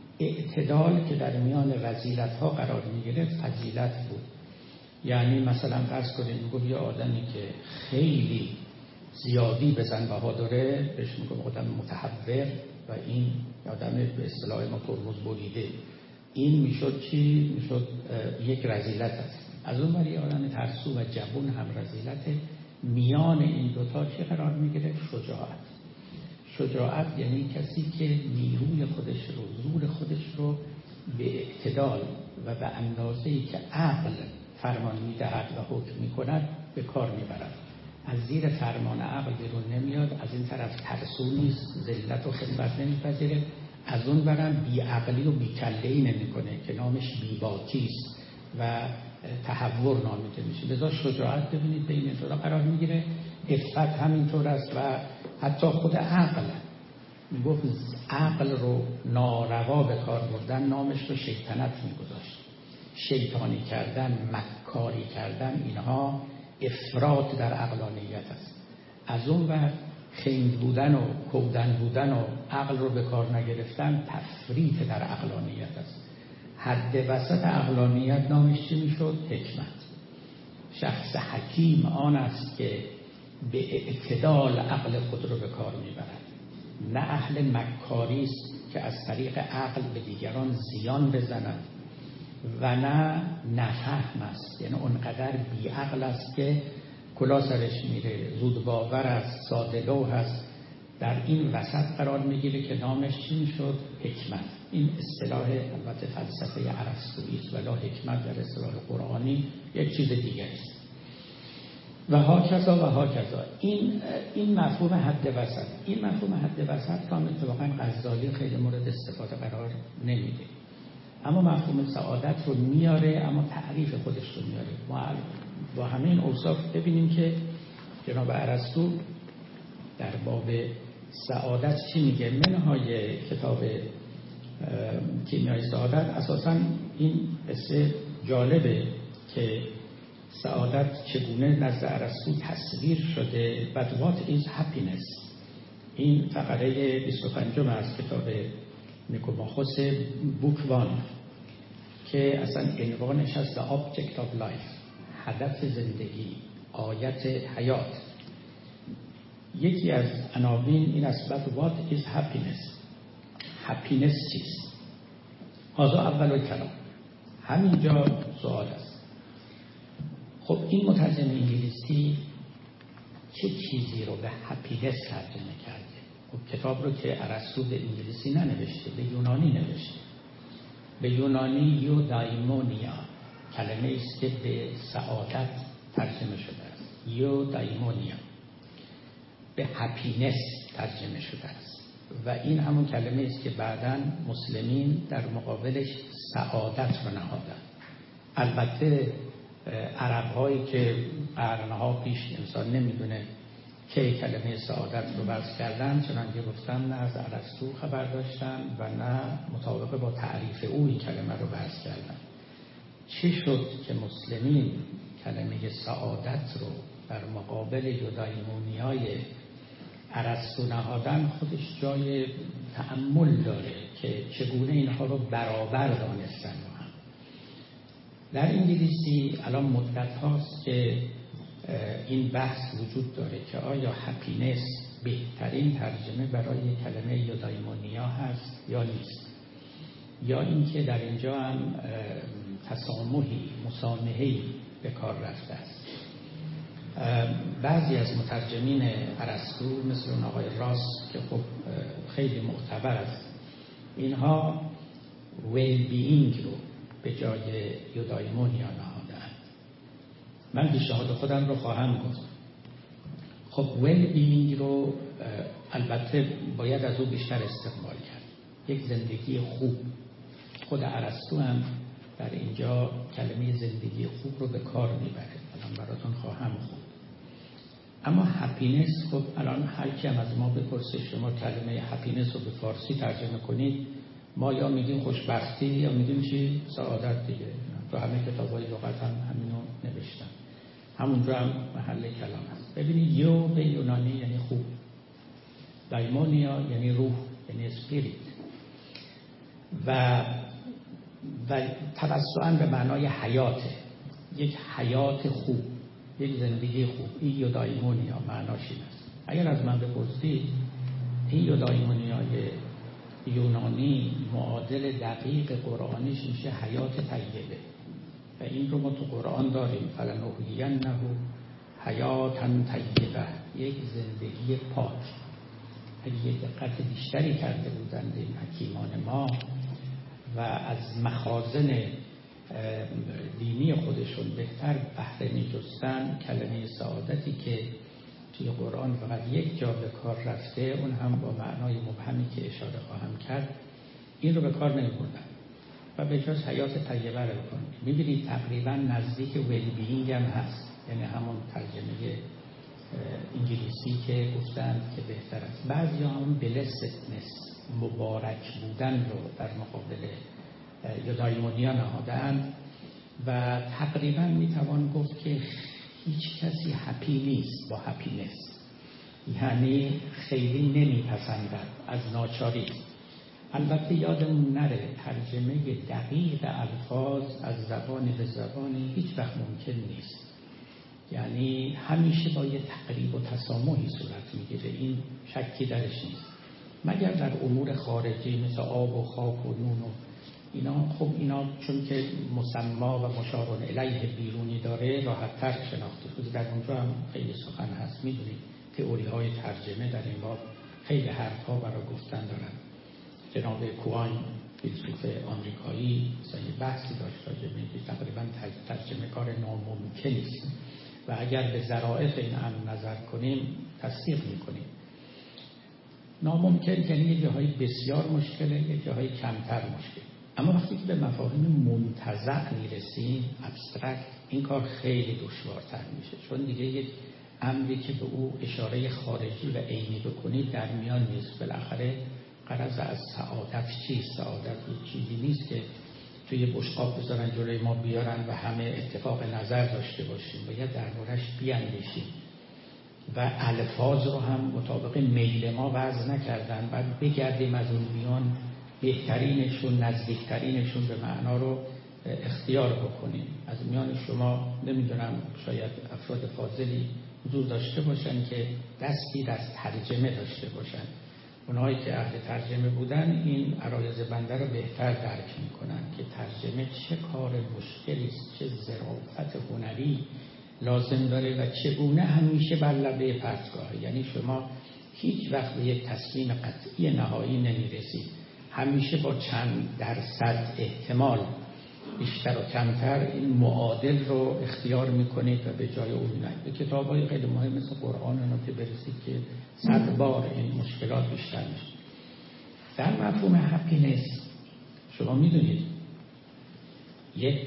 اعتدال که در میان رذیلت ها قرار میگیره فضیلت بود. یعنی مثلا فرض کنید میگم یه آدمی که خیلی زیادی بزن بها داره، بهش میگم آدم متحور و این آدم به اصطلاح ما ترمز بریده. این میشد چی؟ میشد یک رذیلت است. از اون ولی آدم ترسو و جوون هم رذیلت. میان این دوتا چی قرار میگیره؟ شجاعت. شجاعت یعنی کسی که نیروی خودش رو، زور خودش رو به اعتدال و به اندازه‌ای که عقل فرمان میدهد و حکم میکند به کار میبرد. از زیر فرمان عقل بیرون نمیاد، از این طرف ترسو نیست، ذلت و خدمت نمیپذیره، از اون برم بی عقلی و بی کله‌ای نمیکنه که نامش بی‌باکی است و تحور نامیده میشه. لذا شجاعت ببینید بین این دو قرار میگیره. عفت همینطور است و حتی خود عقل. میگفت عقل رو ناروا به کار بردن نامش رو شیطنت میگذاشت. شیطانی کردن، مکاری کردن، اینها افراط در عقلانیت است. از اون ور خنگ بودن و کودن بودن و عقل رو به کار نگرفتن تفریط در عقلانیت است. حد وسط عقلانیت نامش چی میشد؟ حکمت. شخص حکیم آن است که به اعتدال عقل خود رو به کار میبرد، نه اهل مکاری است که از طریق عقل به دیگران زیان بزند و نه نفهم است، یعنی اونقدر بیعقل است که کلا سرش میره، زود باور است، ساده لوح است، در این وسط قرار میگیره که نامش چی میشد؟ حکمت. این اصطلاح البته فلسفه ارسطویی است، ولی حکمت در اصطلاح قرآنی یک چیز دیگه است. و هاکذا و هاکذا. این این مفهوم حد وسط، این مفهوم حد وسط هم اتفاقا غزالی خیلی مورد استفاده قرار نمیده، اما مفهوم سعادت رو میاره، اما تعریف خودش رو میاره. ما با همین اوصاف ببینیم که جناب ارسطو در باب سعادت چی میگه. منهای کتاب کیمیای سعادت اساساً این قصه جالبه که سعادت چگونه نزد ارسطو تصویر شده. But what is happiness؟ این فقره بیست و پنج از کتاب نیکوماخوس بوک وان که اصلا عنوانش هست The Object of Life، هدف زندگی، آیت حیات. یکی از عناوین این است But what is happiness؟ happiness چیست؟ هذا اول کلام. همینجا سوال است. خب این مترجم انگلیسی چه چیزی رو به هپینس ترجمه کرده؟ خب کتاب رو که ارسطو به انگلیسی ننوشته، به یونانی نوشته. به یونانی یو دایمونیا کلمه است که به سعادت ترجمه شده است. یو دایمونیا به هپینس ترجمه شده است و این همون کلمه است که بعداً مسلمین در مقابلش سعادت رو نهادند. البته عرب هایی که قرنها پیش انسان نمیدونه که کلمه سعادت رو بحث کردن، چنانکه گفتم نه از ارسطو خبر داشتن و نه مطابق با تعریف او این کلمه رو بحث کردن. چی شد که مسلمین کلمه سعادت رو در مقابل یودایمونیای ارسطو نهادن؟ خودش جای تأمل داره که چگونه اینها رو برابر دانستن. در انگلیسی الان مدت هاست که این بحث وجود داره که آیا هپینس بهترین ترجمه برای کلمه یودایمونیا هست یا نیست، یا اینکه در اینجا هم تسامحی، مسامحه‌ای به کار رفته است. بعضی از مترجمین ارسطو مثل اون آقای راس که خب خیلی معتبر است، اینها ویل بینگ رو به جای یودایمونیا نهادند. من پیشنهاد خودم رو خواهم گفت. خب ویل بینگ رو البته باید از او بیشتر استقبال کرد. یک زندگی خوب. خود ارسطو هم در اینجا کلمه زندگی خوب رو به کار میبره. الان براتون خواهم خوب. اما هپینس، خب الان هر کی هم از ما بپرسه شما کلمه هپینس رو به فارسی ترجمه کنید، ما یا میگیم خوشبختی یا میگیم چی؟ سعادت دیگه. تو همه کتاب‌های لغت هم همینو نوشتن. همونجا هم محل کلام هست. ببینید یو به یونانی یعنی خوب، دایمونیا یعنی روح، یعنی اسپریت، و و توسعاً به معنای حیاته، یک حیات خوب، یک زندگی خوب. این یودایمونیا معناش این است. اگر از من بپرسید این یودایمونیای یونانی معادل دقیق قرآنیش میشه حیات طیبه و این رو ما تو قرآن داریم. فلنحیینه حیاتا طیبه، یک زندگی پاک. اگه یک دقت بیشتری کرده بودند این حکیمان ما و از مخازن دینی خودشون بهتر بهره می‌جستن، کلمه سعادتی که توی قرآن فقط یک جا به کار رفته، اون هم با معنای مبهمی که اشاره خواهم کرد، این رو به کار نمی‌بردن و به جاش حیات طیبه رو بکنن. می‌بینید تقریبا نزدیک ویل بینگ هم هست، یعنی همون ترجمه انگلیسی که گفتند که بهتر است. بعضی هم بلستنس، مبارک بودن رو در مقابل یودایمونیا نهادند و تقریبا میتوان گفت که هیچ کسی هپی نیست با هپینس، یعنی خیلی نمیپسندد، از ناچاری. البته یادمون نره ترجمه دقیق الفاظ از زبانی به زبانی هیچ وقت ممکن نیست، یعنی همیشه با یه تقریب و تسامحی صورت میگیره، این شکی درش نیست، مگر در امور خارجی مثل آب و خاک و نون و اینا خب اینا چون که مسما و مشار الیه بیرونی داره راحت تر شناخته شده. در اونجا هم خیلی سخن هست، میدونید تئوری های ترجمه در این باب خیلی حرف ها برای گفتن دارن. جناب کوهاین فیلسوف آمریکایی مثلا یه بحثی داشت راجع به اینکه تقریبا ترجمه کار ناممکنی است و اگر به ظرافت این امر نظر کنیم تصدیق میکنیم. ناممکن یعنی یه جاهای بسیار مشکله، یه جاهای کمتر مشکل. اما وقتی که به مفاهیم منتزع میرسیم، ابسترکت، این کار خیلی دشوارتر میشه، چون دیگه یک امری که به او اشاره خارجی و عینی بکنید در میان نیست. بالاخره غرض از سعادت چیست؟ سعادت یک چیزی نیست که توی بشقاب بذارن جلوی ما بیارن و همه اتفاق نظر داشته باشیم. باید دربارش بیاندیشیم و الفاظ رو هم مطابق میل ما وضع نکردن، بعد بگردیم از اون میان بهترینشون، نزدیکترینشون به معنا رو اختیار بکنیم. از میان شما نمیدونم شاید افراد فاضلی حضور داشته باشن که دستی در ترجمه داشته باشن. اونهایی که اهل ترجمه بودن این عرایض بنده رو بهتر درک میکنن که ترجمه چه کار مشکلی است، چه ظرافت هنری لازم داره و چگونه همیشه بر لبه پرتگاهه. یعنی شما هیچ وقت به یک تصمیم قطعی نهایی نمیرسید، همیشه با چند درصد احتمال بیشتر و کمتر این معادل رو اختیار میکنید و به جای اون می‌آیید. به کتاب‌های خیلی مهم مثل قرآن اینا که برسید که صد بار این مشکلات بیشتر میشه. در مفهوم هپینس شما میدونید یک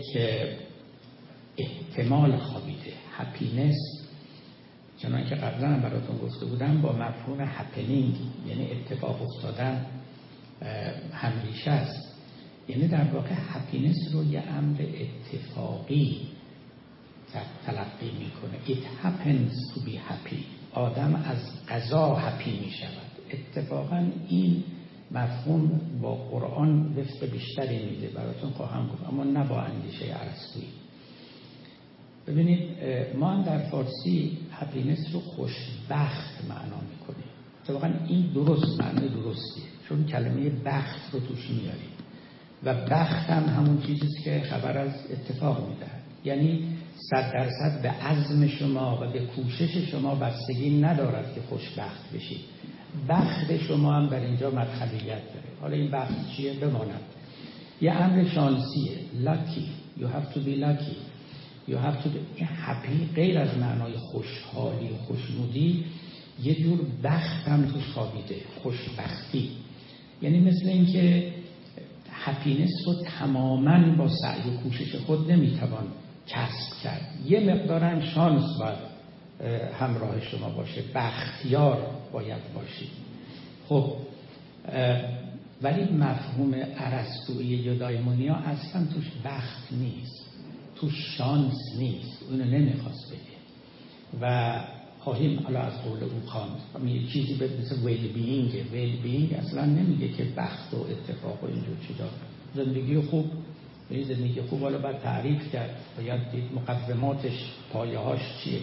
احتمال خوابیده. هپینس چنانکه که قبلا هم براتون گفته بودم با مفهوم هپنینگ یعنی اتفاق افتادن همریشه است. یعنی در واقع هپینس رو یه امر اتفاقی تلقی میکنه. It happens to be happy. آدم از قضا هپی میشود. اتفاقا این مفهوم با قرآن وفق بیشتری میده براتون خواهم گفت، اما نه با اندیشه ارسطویی. ببینید ما هم در فارسی هپینس رو خوشبخت معنا میکنیم. اتفاقا این درست معنی درستیه، چون کلمه بخت رو توش میاریم و بخت هم همون چیزیست که خبر از اتفاق میده. یعنی صد درصد به عزم شما و به کوشش شما بستگی ندارد که خوشبخت بشید. بخت شما هم در اینجا مدخلیت داره. حالا این بخت چیه بماند، یه امر شانسیه. lucky, you have to be lucky, you have to be happy. غیر از معنای خوشحالی و خوشنودی یه جور بخت هم توش خوابیده، خوشبختی. یعنی مثل این که هپینس رو تماماً با سعی و کوشش خود نمیتوان کسب کرد. یه مقدارم شانس باید همراه شما باشه، بختیار باید باشید. خب ولی مفهوم ارسطویی یا دایمونیا اصلا توش بخت نیست، توش شانس نیست، اونو نمیخواست بگه و خواهیم حالا از قول او خواند. یه چیزی به مثل ویل بینگ، ویل بینگ اصلا نمیگه که بخت و اتفاق و اینجور چیزا. زندگی خوب، این زندگی خوب حالا باید تعریف کرد، باید دید مقدماتش، پایه‌هاش چیه.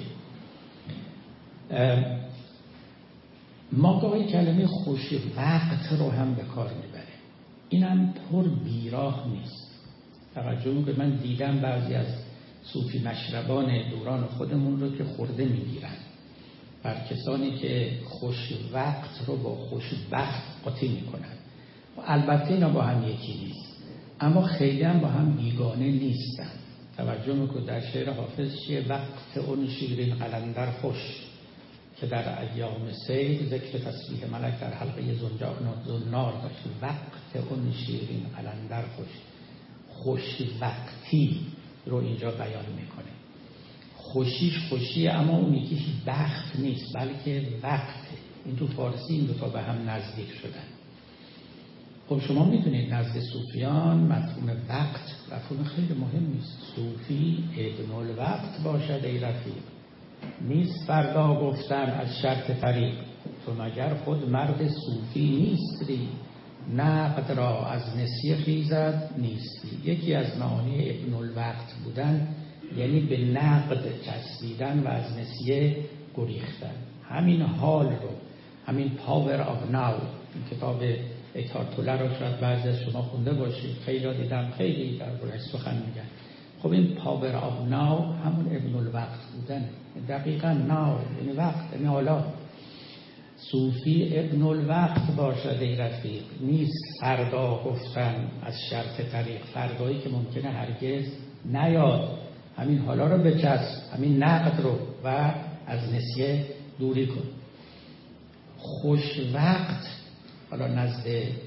ما گاهی کلمه خوشبخت رو هم به کار میبریم. این هم پر بیراه نیست. توجه میکنید من دیدم بعضی از صوفی مشربان دوران خودمون رو که خورده میگیرن بر کسانی که خوشوقت رو با خوشبخت قاطی میکنن. البته اینا با هم یکی نیست، اما خیلی هم با هم بیگانه نیستن. توجه میکنید در شعر حافظ چیه؟ وقت اون شیرین قلندر خوش که در ایام سیر ذکر تسبیح ملک در حلقه زنار داشت. وقت اون شیرین قلندر خوش، خوشوقتی رو اینجا بیان میکنه. خوشیش خوشیه اما اون یکیش بخت نیست بلکه وقته. این تو فارسی این دو تا به هم نزدیک شدن. خب شما میدونید نزد صوفیان مفهوم وقت مفهوم خیلی مهم نیست. صوفی ابن الوقت باشد ای رفیق، نیست فردا گفتن از شرط فریق. تو مگر خود مرد صوفی نیستی، نقد را از نسیه خیزد نیستی. یکی از معانی ابن الوقت بودن یعنی به نقد چسبیدن و از نسیه گریختن. همین حال رو، همین پاور آف ناو، این کتاب اکهارت توله رو شاید بعضی از شما خونده باشید، خیلی دیدم خیلی در بارش سخن میگن. خب این پاور آف ناو همون ابن الوقت بودن، دقیقا ناو یعنی وقت، یعنی حالا. صوفی ابن الوقت باشد ای رفیق، نیست فردا گفتن از شرط طریق، فردایی که ممکنه هرگز نیاد. همین حالا رو بچسب، همین نقد رو و از نسیه دوری کن. خوش وقت حالا نزد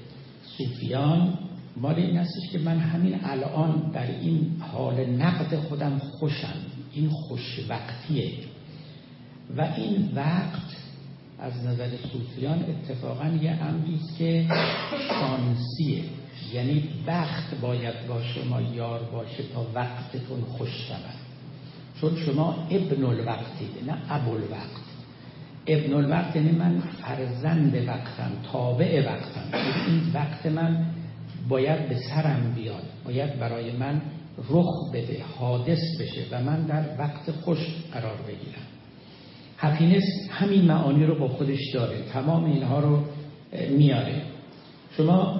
صوفیان مال این هستش که من همین الان در این حال نقد خودم خوشم، این خوشوقتیه. و این وقت از نظر صوفیان اتفاقا یه امریست که شانسیه، یعنی وقت باید با شما یار باشه تا وقتتون خوش شود، چون شما ابن الوقتید نه ابوالوقت. ابن الوقت یعنی من فرزند وقتم، تابع وقتم، این وقت من باید به سرم بیاد، باید برای من رخ بده، حادث بشه و من در وقت خوش قرار بگیرم. هپینس همین معانی رو با خودش داره، تمام اینها رو میاره. شما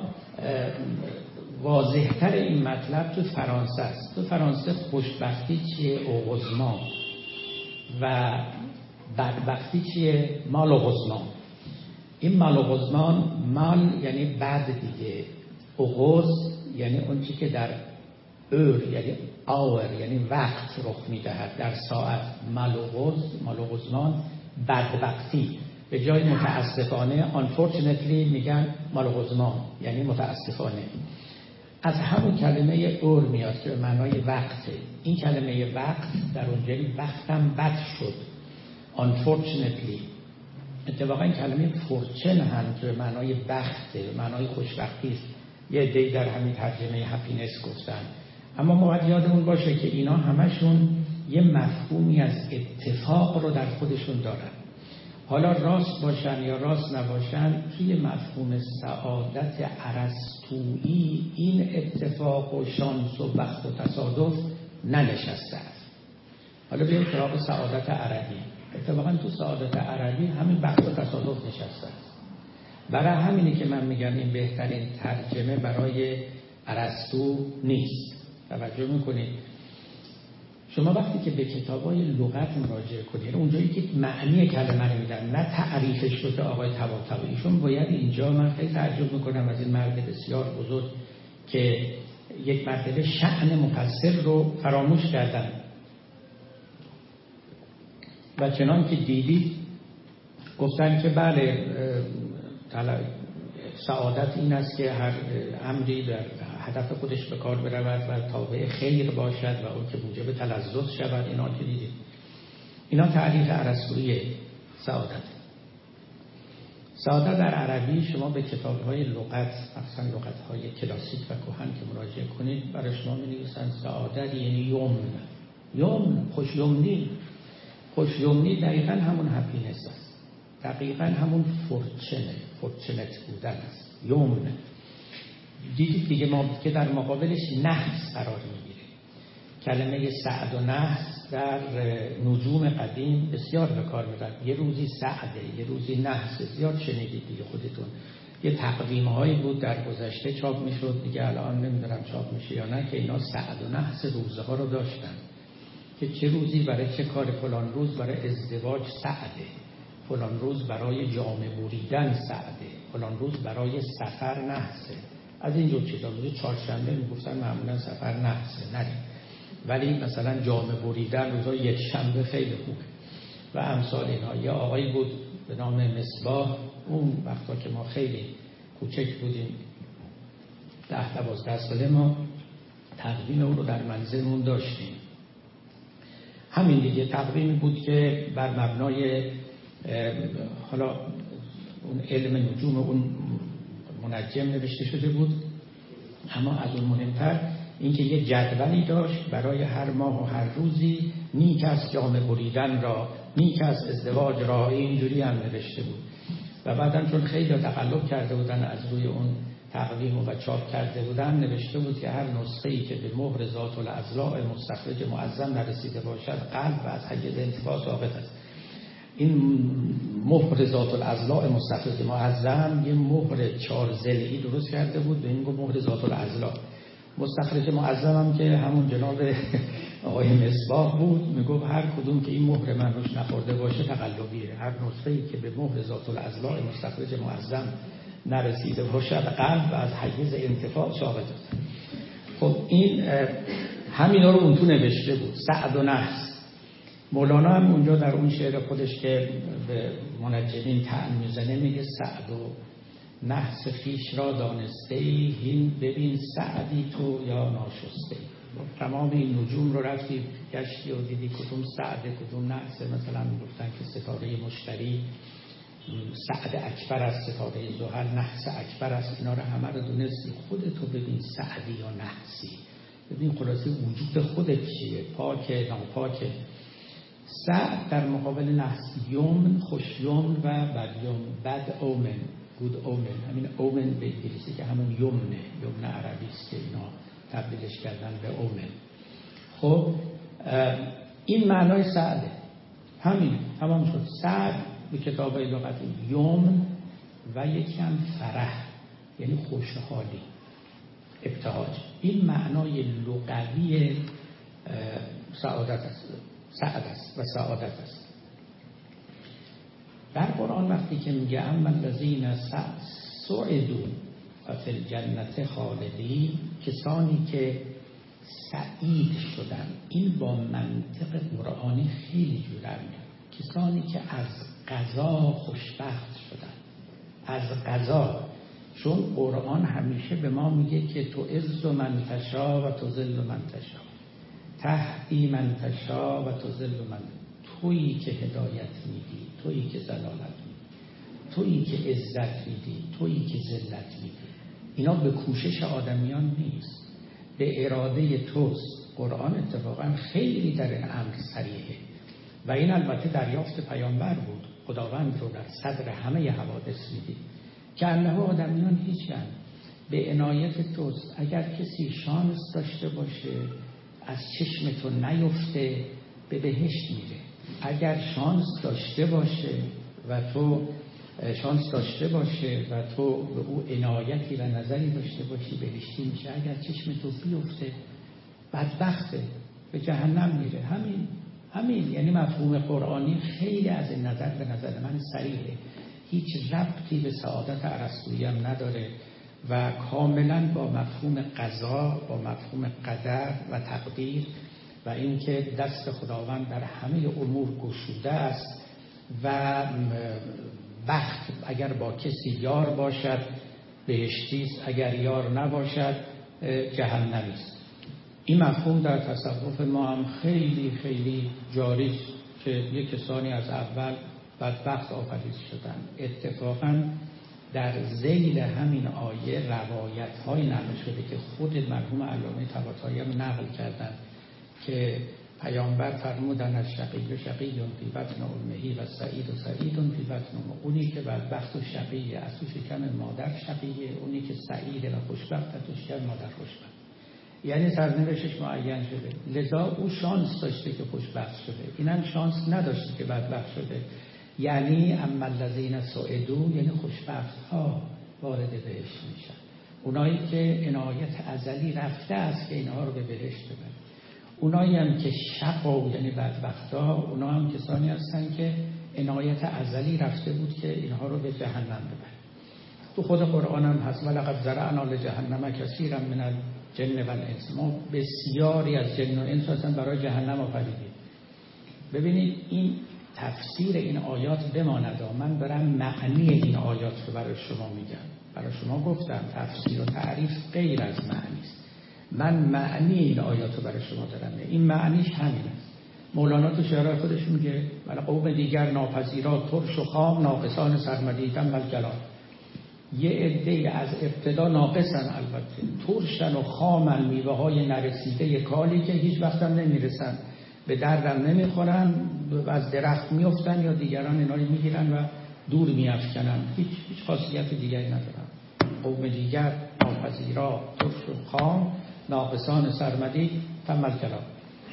واضح‌تر این مطلب تو فرانسه است. تو فرانسه خوشبختی چیه؟ اوغزما. و بدبختی چیه؟ مال و غزمان. این مال و غزمان، مال یعنی بد دیگه، اوغز یعنی اون چی که در اور یعنی آور یعنی وقت رخ میدهد در ساعت. مال و غز، مال و غزمان بدبختی. به جای متاسفانه unfortunately میگن مال و غزمان یعنی متاسفانه. از همون کلمه اور میاد که به معنای وقته. این کلمه وقت در اونجایی وقتم بد شد unfortunately. اتفاقا این کلمه فورچن هم که به معنای بخته، به معنای خوشبختی است، یه عده‌ای در همین ترجمه هپینس گفتن. اما ما باید یادمون باشه که اینا همشون یه مفهومی از اتفاق رو در خودشون دارن. حالا راست باشن یا راست نباشن، توی مفهوم سعادت ارسطویی این اتفاق و شانس و بخت و تصادف ننشسته است. حالا بیاییم سراغ سعادت عربی. اتفاقا تو سعادت عربی همین بخت و تصادف نشسته است. برای همینی که من میگم این بهترین ترجمه برای ارسطو نیست. توجه میکنید شما وقتی که به کتابای لغت مراجعه کنید، اونجایی که معنی کلمه رو میدن نه تعریفش رو که آقای طباطبایی، ایشون باید اینجا، من خیلی تعجب میکنم از این مرد بسیار بزرگ که یک مرتبه شأن مفسر رو فراموش کردن و چنان که دیدید گفتن که بله سعادت این است که هر امری در هدف خودش به کار برود و تابع خیر باشد و اون که موجب تلذذ شود. اینا که دیدید، اینا تعریف ارسطویی سعادت. سعادت در عربی شما به کتاب‌های لغت، مثلا لغت‌های کلاسیک و کهن که مراجعه کنید، برای شما می‌نویسن سعادت یعنی یمن، یمن، خوشیمنی. خوشیمنی دقیقاً همون هپینس است، دقیقاً همون فورچنه، فورچنت بودن است، یمن. دیدید دیگه ما که در مقابلش نحس قرار میگیره. کلمه سعد و نحس در نجوم قدیم بسیار به کار میبرد. یه روزی سعده، یه روزی نحس، زیاد شنیدید دیگه خودتون. یه تقویم هایی بود در گذشته چاپ میشد، دیگه الان نمیدونم چاپ میشه یا نه، که اینا سعد و نحس روزه ها رو داشتن که چه روزی برای چه کار، فلان روز برای ازدواج سعده، فلان روز برای جامه بریدن سعده، فلان روز برای سفر نحسه. از این جور چیزا. روز چهارشنبه میگفتن معمولا سفر نحسه نریم، ولی مثلا جامه بریدن روزای یک شنبه خیلی خوبه و امثال اینا. یا آقایی بود به نام مصباح، اون وقتا که ما خیلی کوچک بودیم، ده دوازده ساله، ما تقویم اون رو در منزلمون داشتیم. همین دیگه تقویمی بود که بر مبنای حالا اون علم نجوم اون منجم نوشته شده بود، اما از اون مهمتر اینکه یه جدولی داشت برای هر ماه و هر روزی، نیک از جامه بریدن را، نیک از ازدواج را، اینجوری هم نوشته بود. و بعدم چون خیلی تقلب کرده بودن از روی اون تقویم و چاپ کرده بودن، نوشته بود که هر نسخه‌ای که به مهر ذات الاضلاع مستخرج معظم نرسیده باشد قلب و از حیز انتفاع ساقط است. این مهر ذات الاضلاع مستخرج معظم یه مهر چهار ضلعی درست کرده بود به این گفت مهر ذات الاضلاع. مستخرج معظم هم که همون جناب آقای مصباح بود، میگفت هر کدوم که این مهر من روش نخورده باشه تقلبیه، هر نسخه‌ای که به مهر ذات الاضلاع مستخرج معظم نرسیده باشه قلب و از حیز انتفاع ساقط است. خب این همینا رو اون تو نوشته بود، سعد و نحس. مولانا هم اونجا در اون شعر خودش که به منجمین طعن میزنه میگه سعد و نحس خویش را دانسته ای، هین ببین سعدی تو یا ناشسته ای. تمام این نجوم رو رفتی گشتی و دیدی کدوم سعد کدوم نحس. مثلا میگفتن که ستاره مشتری سعد اکبر است، ستاره زحل نحس اکبر است. اینا رو همه رو دونستی، خودتو ببین سعدی یا نحسی، ببین خلاصه وجود خودت چیه، پاکه ناپاکه. سعد در مقابل نحس، یمن خوش یمن و بد یمن، بد اومن گود اومن. همین اومن به انگلیسی که همون یمنه، یمن عربی است که اینا تبدیلش کردن به اومن. خب این معنای سعده، همین تمام شد. سعد به کتابای لغتی یمن و یکی هم فرح، یعنی خوشحالی، ابتهاج. این معنای لغوی سعادت است، سعد است و سعادت است. در قرآن وقتی که میگه اما الذین سعدوا و فی الجنة خالدین، کسانی که سعید شدن، این با منطق قرآنی خیلی جوره میاد. کسانی که از قضا خوشبخت شدن، از قضا. چون قرآن همیشه به ما میگه که تو عز من تشا و تو ذل من تشا، تهدی من تشا و تو ذل من، تویی که هدایت میدی، تویی که ضلالت میدی، تویی که عزت میدی، تویی که ذلت میدی. اینا به کوشش آدمیان نیست، به اراده توست. قرآن اتفاقا خیلی در این امر صریحه و این البته دریافت پیامبر بود. خداوند رو در صدر همه حوادث میدید که انه آدمیان هیچن، به عنایت توست. اگر کسی شانس داشته باشه از چشم تو نیفته به بهشت میره، اگر شانس داشته باشه و تو شانس داشته باشه و تو به او عنایتی و نظری داشته باشی بهشتی میشه، اگر چشم تو بیفته بدبخته به جهنم میره. همین همین یعنی مفهوم قرآنی خیلی از این نظر به نظر من صریحه، هیچ ربطی به سعادت ارسطویی هم نداره و کاملا با مفهوم قضا، با مفهوم قدر و تقدیر و اینکه دست خداوند در همه امور گشوده است و بخت اگر با کسی یار باشد بهشتی است، اگر یار نباشد جهنمی است. این مفهوم در تصوف ما هم خیلی خیلی جاری است که یک کسانی از اول بدبخت آفریده شدن. اتفاقا در ذیل همین آیه روایت های نقل شده که خود مرحوم علامه طباطبایی هم نقل کردن که پیامبر فرمودن از شقی و شقی فی بطن امه و سعید و سعید فی بطن امه. اونی که بدبخت و شقیه از تو شکم مادر شقیه، اونی که سعیده و خوشبخت از تو شکم مادر خوشبخت. یعنی سرنوشتش معین شده، لذا او شانس داشته که خوشبخت شده، اینم شانس نداشته که بدبخت شده. یعنی اما الذین سعدوا، یعنی خوشبخت ها وارد بهشت میشن، اونایی که عنایت ازلی رفته است که اینها رو به بهشت ببره. اونایی هم که شقوا یعنی بدبخت ها، اونا هم کسانی هستن که عنایت ازلی رفته بود که اینها رو به جهنم ببره. تو خود قرآن هم هست ولقد ذرأنا لجهنم کثیرا من الجن والانس، ما بسیاری از جن و انس اصلا برای جهنم آفریدیم. ببینید این تفسیر این آیات بماند، من دارم معنی این آیات رو برای شما میگم. برای شما گفتم تفسیر و تعریف غیر از معنی است. من معنی این آیات رو برای شما دارم. این معنیش همین است. مولانا تو شعرهای خودش میگه ولی قوم دیگر ناپذیرا ترش و خام، ناقصان سرمدیدن و جلال. یه عده از ابتدا ناقصن، البته ترشن و خامن، میوه های نرسیده کالی که هیچ وقت هم نمیرسن، به دردم نمیخورن، از درخت میافتن یا دیگران اینا رو میگیرن و دور میافکنن، هیچ هیچ خاصیت دیگری ندارن. قوم دیگر ناپذیرا ترش و خام، ناقصان سرمدی تمل کلام.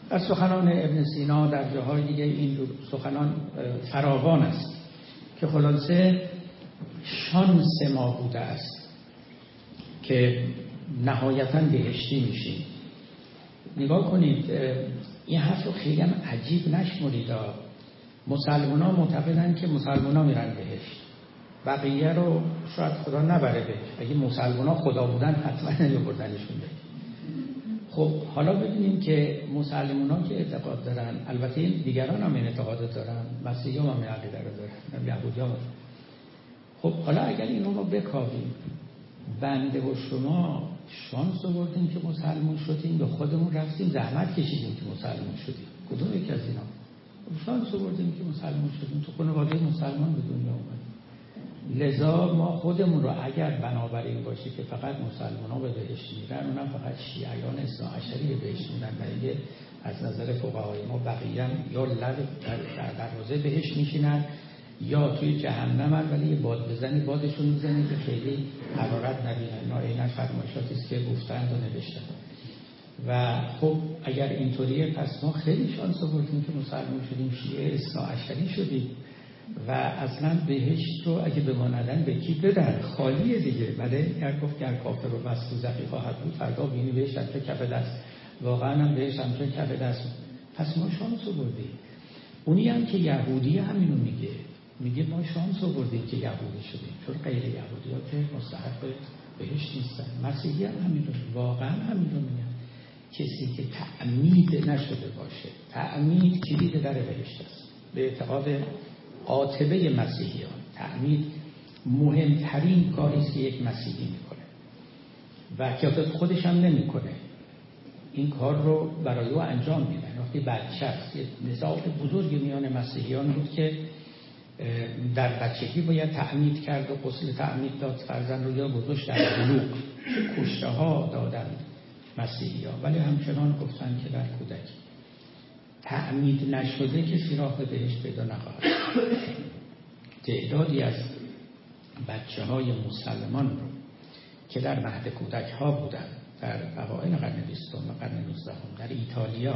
در سخنان ابن سینا در جاهای دیگه این سخنان فراوان است که خلاصه شانس ما بوده است که نهایتاً بهشتی میشیم. نگاه کنید این حرف رو خیلی هم عجیب نشمرید. مسلمان ها معتقدن که مسلمان ها میرن بهشت، بقیه رو شاید خدا نبره بهشت. اگه مسلمان ها خدا بودن حتما نمیبردنشون بهشت. خب حالا ببینیم که مسلمان ها که اعتقاد دارن، البته این دیگران هم این اعتقاد دارن، مسیحی هم این عقیده رو دارن، یهودی هم. خب حالا اگر این رو بکاویم، بنده و شما شانس آوردیم که مسلمان شدیم یا خودمون رفتیم زحمت کشیدیم که مسلمان شدیم؟ کدوم یکی از اینا؟ شانس آوردیم که مسلمان شدیم، تو خانواده مسلمان به دنیا اومدیم. لذا ما خودمون رو اگر بنابراین باشه که فقط مسلمان ها به بهشت میرن، اونم فقط شیعیان اثنا عشری به بهشت میرن، و از نظر فقهای ما بقیه هم یا لب در دروازه بهشت میشینن یا توی جهنم، ولی یه باد بزنی بادشون میزنی که خیلی حرارت نبینن. اینا عیناً فرمایشاتی است که گفتند و نوشتن. و خب اگر اینطوریه پس ما خیلی شانس آوردیم که مسلمان شدیم، شیعه اثنا عشری شدیم و اصلا بهشت رو اگه به ما ندن به کی بدن؟ خالیه دیگه. بله گر گفت گر کافر رو بس دوزخی خواهد بود، فردا بینی بهشت هم چه کف دست، واقعا هم بهشت هم چه کف دست. پس ما شانس آوردیم. اونی هم که یهودی همینو میگه، میگه ما شانس آوردیم که یهودی شدیم، چون غیر یهودی ها که مستحق بهشت نیستن. مسیحی هم همین رو، واقعا همین رو میگن. کسی که تعمید نشده باشه، تعمید کلید در بهشت است به اعتقاد قاطبه مسیحیان. تعمید مهمترین کاری است که یک مسیحی میکنه و که خودش هم نمیکنه، این کار رو برای او انجام میدن. وقتی بچه است، یه نزاع بزرگ میان مسیحیان بود که در بچگی باید تعمید کرد و غسل تعمید داد فرزند رو، یا گذاشت در بلوغ. چه کشته ها دادن مسیحی ها، ولی همچنان گفتن که در کودکی. تعمید نشده کسی راه به بهشت پیدا نخواهد. تعدادی از بچه های مسلمان رو که در مهد کودک ها بودن در اوایل قرن بیستم و قرن نوزدهم در ایتالیا،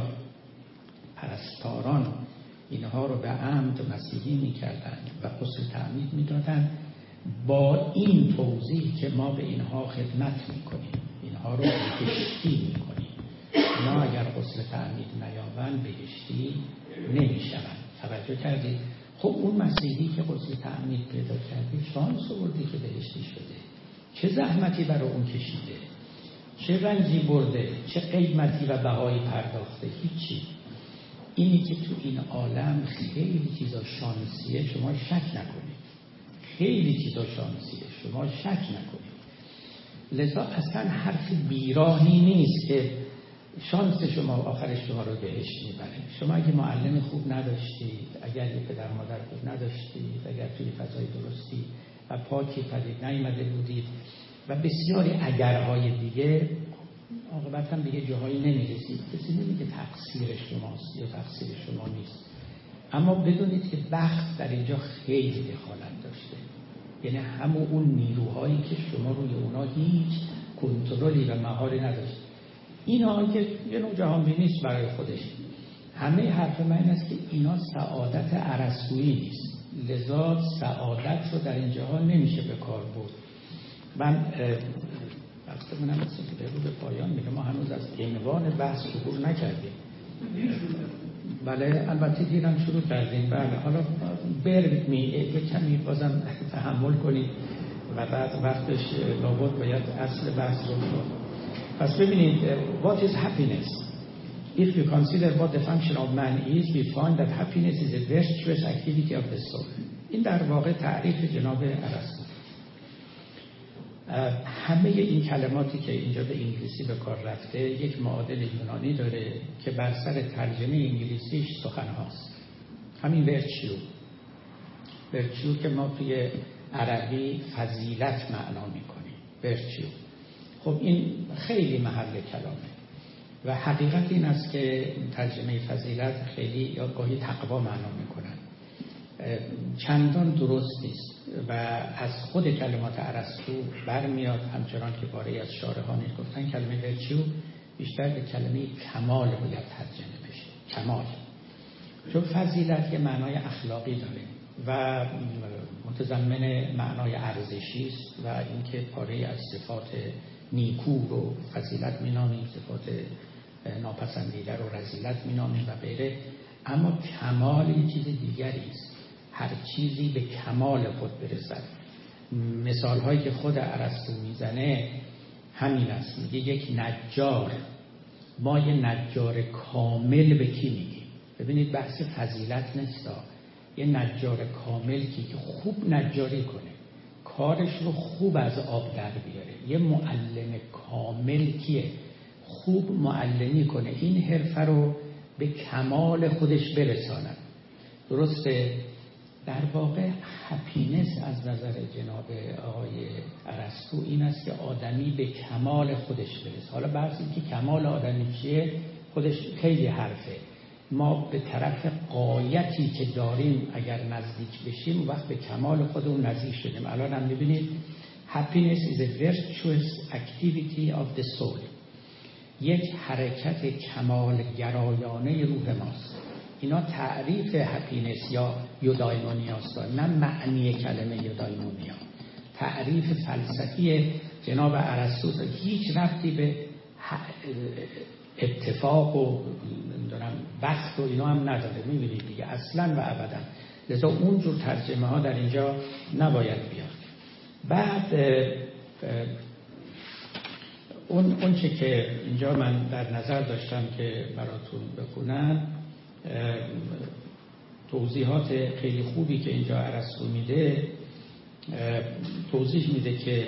پرستاران اینها رو به عمد مسیحی میکردن و غسل تعمید میدادن با این توضیح که ما به اینها خدمت میکنیم، اینها رو بهشتی میکنیم، ما اگر غسل تعمید نیابند بهشتی نمیشوند. توجه کردید؟ خب اون مسیحی که غسل تعمید پیدا کرده شانس آورده که بهشتی شده. چه زحمتی برای اون کشیده، چه رنجی برده، چه قیمتی و بهایی پرداخته؟ هیچی. اینی که تو این عالم خیلی چیزا شانسیه، شما شک نکنید. خیلی چیزا شانسیه، شما شک نکنید. لذا اصلا حرف بیراهی نیست که شانس شما آخرش شما رو بهشت میبره. شما اگه معلم خوب نداشتید، اگر یه پدر مادر خوب نداشتید، اگر توی فضای درستی و پاکی پدید نیامده بودید و بسیاری اگرهای دیگه، عاقبت هم دیگه جاهایی نمیرسید. کسی نمیگه تقصیر شماست یا تقصیر شما نیست، اما بدونید که بخت در اینجا خیلی دخالت داشته. یعنی همون اون نیروهایی که شما روی اونا هیچ کنترلی و مهاری نداشت. اینا که یه نوع جهانبینی است برای خودش. همه حرف من این است که اینا سعادت ارسطویی نیست، لذا سعادت رو در این جهان نمیشه به کار برد. من وقتی منم مثل که به پایان میگم، ما هنوز از عنوان بحث عبور نکردیم. بله البته دیرم شروع کردیم. بله حالا برید می یه کمی بازم تحمل کنید و بعد وقتش لابد باید اصل بحث رو شد. پس ببینید what is happiness? If you consider what the function of man is, we find that happiness is a virtuous activity of the soul. این در واقع تعریف جناب ارسطو. همه این کلماتی که اینجا به انگلیسی به کار رفته یک معادل یونانی داره که بر سر ترجمه انگلیسیش سخن هاست. همین ورچیو، ورچیو که ما توی عربی فضیلت معنا میکنیم، ورچیو. خب این خیلی محل کلامه و حقیقت این است که ترجمه فضیلت خیلی یا گاهی تقوا معنا میکنن، چندان درست نیست و از خود کلمات ارسطو برمیاد. همچنان که باره از شارحان گفتن کلمه ورچیو بیشتر به کلمه کمال باید ترجمه بشه. کمال، چون فضیلت یه معنای اخلاقی داره و متضمن معنای ارزشی است و اینکه پاره از صفات نیکو رو فضیلت می‌نامیم، صفات ناپسندیده رو رذیلت می‌نامیم و غیره. اما کمال یه چیز دیگری است. هر چیزی به کمال خود برسد. مثال هایی که خود ارسطو میزنه همین است. میگه یک نجار، ما یه نجار کامل به کی میگیم؟ ببینید بحث فضیلت نیست. یه نجار کامل کی که خوب نجاری کنه، کارش رو خوب از آب در بیاره. یه معلم کامل کیه؟ خوب معلمی کنه، این حرفه رو به کمال خودش برساند. درسته؟ در واقع هپینس از نظر جناب آقای ارسطو این است که آدمی به کمال خودش برسه. حالا بحث این که کمال آدمی چیه خودش خیلی حرفه. ما به طرف غایتی که داریم اگر نزدیک بشیم وقت به کمال خودمون نزدیک شدیم. الان هم می‌بینید happiness is a virtuous activity of the soul. یک حرکت کمال گرایانه روح ماست. اینا تعریف هپینس یا یودایمونیا است، نه معنی کلمه یودایمونیا. تعریف فلسفی جناب ارسطو هیچ ربطی به اتفاق و نمیدونم بخت و اینا هم نداره. میبینید دیگه اصلا و ابدا. لذا اونجور ترجمه ها در اینجا نباید بیاد. بعد اون اون چه که اینجا من در نظر داشتم که براتون بخونم، توضیحات خیلی خوبی که اینجا ارسطو میده، توضیح میده که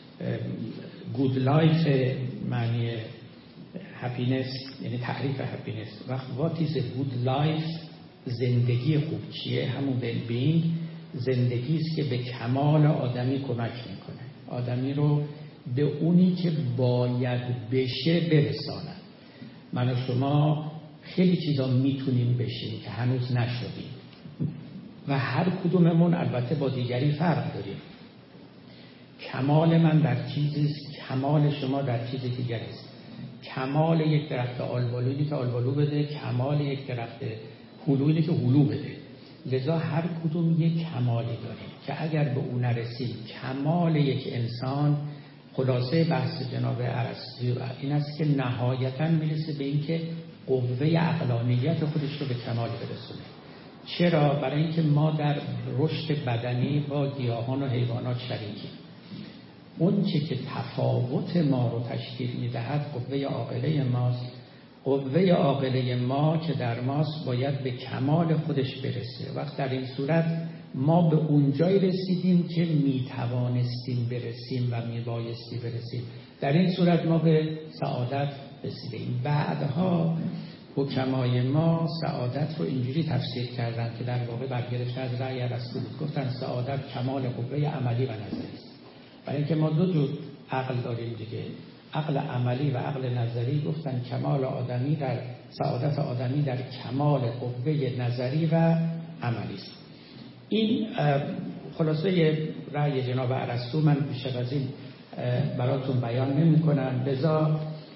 گود لایف معنی هپینس یعنی تعریف هپینس. وقت what is a good life، زندگی خوب چیه؟ همون well being زندگی است که به کمال آدمی کمک میکنه، آدمی رو به اونی که باید بشه برساند. من و شما خیلی چیزا میتونیم بشیم که هنوز نشدیم و هر کدوممون البته با دیگری فرق داریم. کمال من در چیزی است، کمال شما در چیز دیگری است. کمال یک درخت آلبالو اینه که آلبالو بده، کمال یک درخت هلو اینه که هلو بده. لذا هر کدوم یک کمالی داریم که اگر به اون نرسیم، کمال یک انسان، خلاصه بحث جناب ارسطو این است که نهایتاً میرسه به این که قوه عقلانیت خودش رو به کمال برسونه. چرا؟ برای اینکه ما در رشد بدنی با گیاهان و حیوانات شریکیم. اون چه که تفاوت ما رو تشکیل میدهد قوه عاقله ماست. قوه عاقله ما که در ماست باید به کمال خودش برسه. وقت در این صورت ما به اونجایی رسیدیم که میتوانستیم برسیم و میبایستی برسیم. در این صورت ما به سعادت رسیدیم. بعدها حکمای ما سعادت رو اینجوری تفسیر کردن که در واقع برگرفته از رأی ارسطو بود. گفتن سعادت کمال قوه عملی و نظری است. برای اینکه ما دو جور عقل داریم دیگه، عقل عملی و عقل نظری. گفتن کمال آدمی در سعادت آدمی در کمال قوه نظری و عملی است. این خلاصه رأی جناب ارسطو. من بیشتر از این براتون بیان نمی کنم. لذا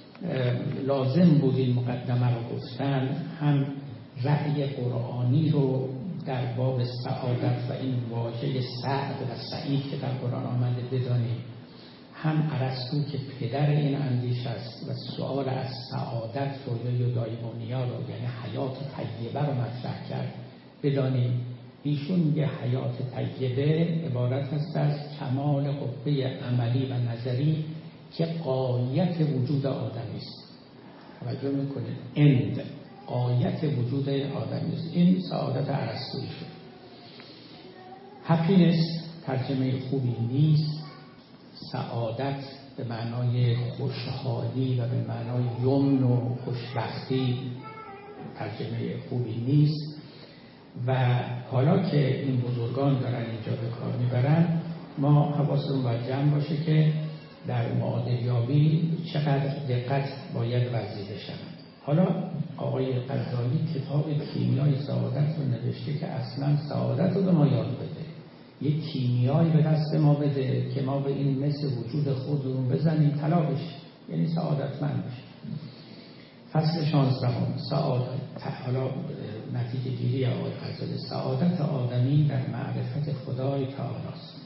لازم بود این مقدمه رو گفتن، هم رأی قرآنی رو در باب سعادت و این واژه سعد و سعید که در قرآن آمده بدانیم، هم ارسطو که پدر این اندیشه است و سؤال از سعادت رو یا یودایمونیا رو یعنی حیات طیبه رو مطرح کرد بدانیم. ایشون میگه حیات طیبه عبارت است از کمال قوه عملی و نظری که غایت وجود آدمی است. توجه میکنید؟ اند غایت وجود آدمی است. این سعادت ارسطویی شد. هپینس ترجمه خوبی نیست. سعادت به معنای خوشحالی و به معنای یمن و خوشبختی ترجمه خوبی نیست. و حالا که این بزرگان دارن اینجا به کار میبرن، ما حواسمون باید جمع باشه که در معادلیابی چقدر دقت باید ورزیده بشن. حالا آقای غزالی کتاب کیمیای سعادت رو نوشته که اصلا سعادت رو به ما یاد بده، یک کیمیایی به دست ما بده که ما به این مثل وجود خودمون بزنیم طلا بشیم، یعنی سعادتمند بشیم. فصل شانزدهم سعادت حالا نتیجه گیری آقای غزالی. سعادت آدمی در معرفت خدای تعالی است.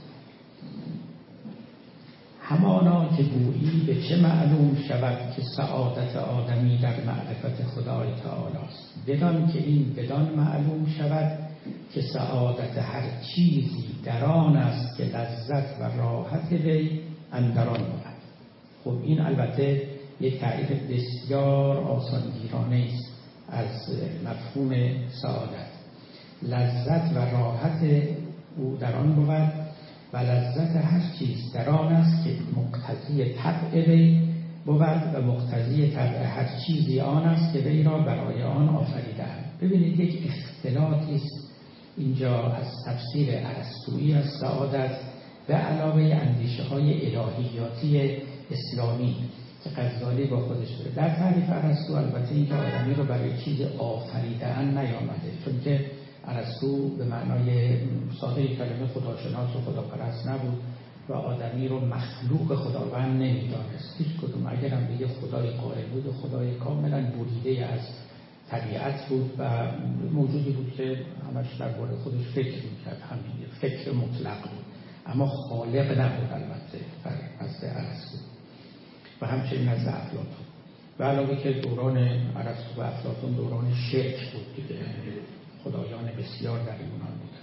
همانا که گویی به چه معلوم شود که سعادت آدمی در معرفت خدای تعالی است، بدان که این بدان معلوم شود که سعادت هر چیزی در آن است که لذت و راحت وی اندران بود. خب این البته یک تعریف بسیار آسانگیرانه است از مفهوم سعادت. لذت و راحت او در آن بود و لذت هر چیز در آن است که مقتضی طبع وی بود و مقتضی طبع هر چیزی آن است که وی را برای آن آفریده‌اند. ببینید یک اختلاطی است اینجا از تفسیر ارسطویی از سعادت به علاوه اندیشه های الهیاتی اسلامی که غزالی با خودش داره. در تعریف ارسطو البته اینکه آدمی رو برای چیز آفریده‌اند نیامده، چون که ارسطو به معنای ساده کلمه خداشناس و خداپرست نبود و آدمی رو مخلوق خداوند نمی‌دانست. هیچ کدوم اگر هم بگه خدای قائل بود، خدای کاملا بریده از طبیعت بود و موجودی بود که همش درباره خودش فکر می‌کرد، همین فکر مطلق بود، اما خالق نبود البته در نزد ارسطو و همچنین نزد افلاطون. و علاوه که دوران ارسطو و افلاطون دوران شرک بود دیگه، خدایان بسیار در یونان بودن.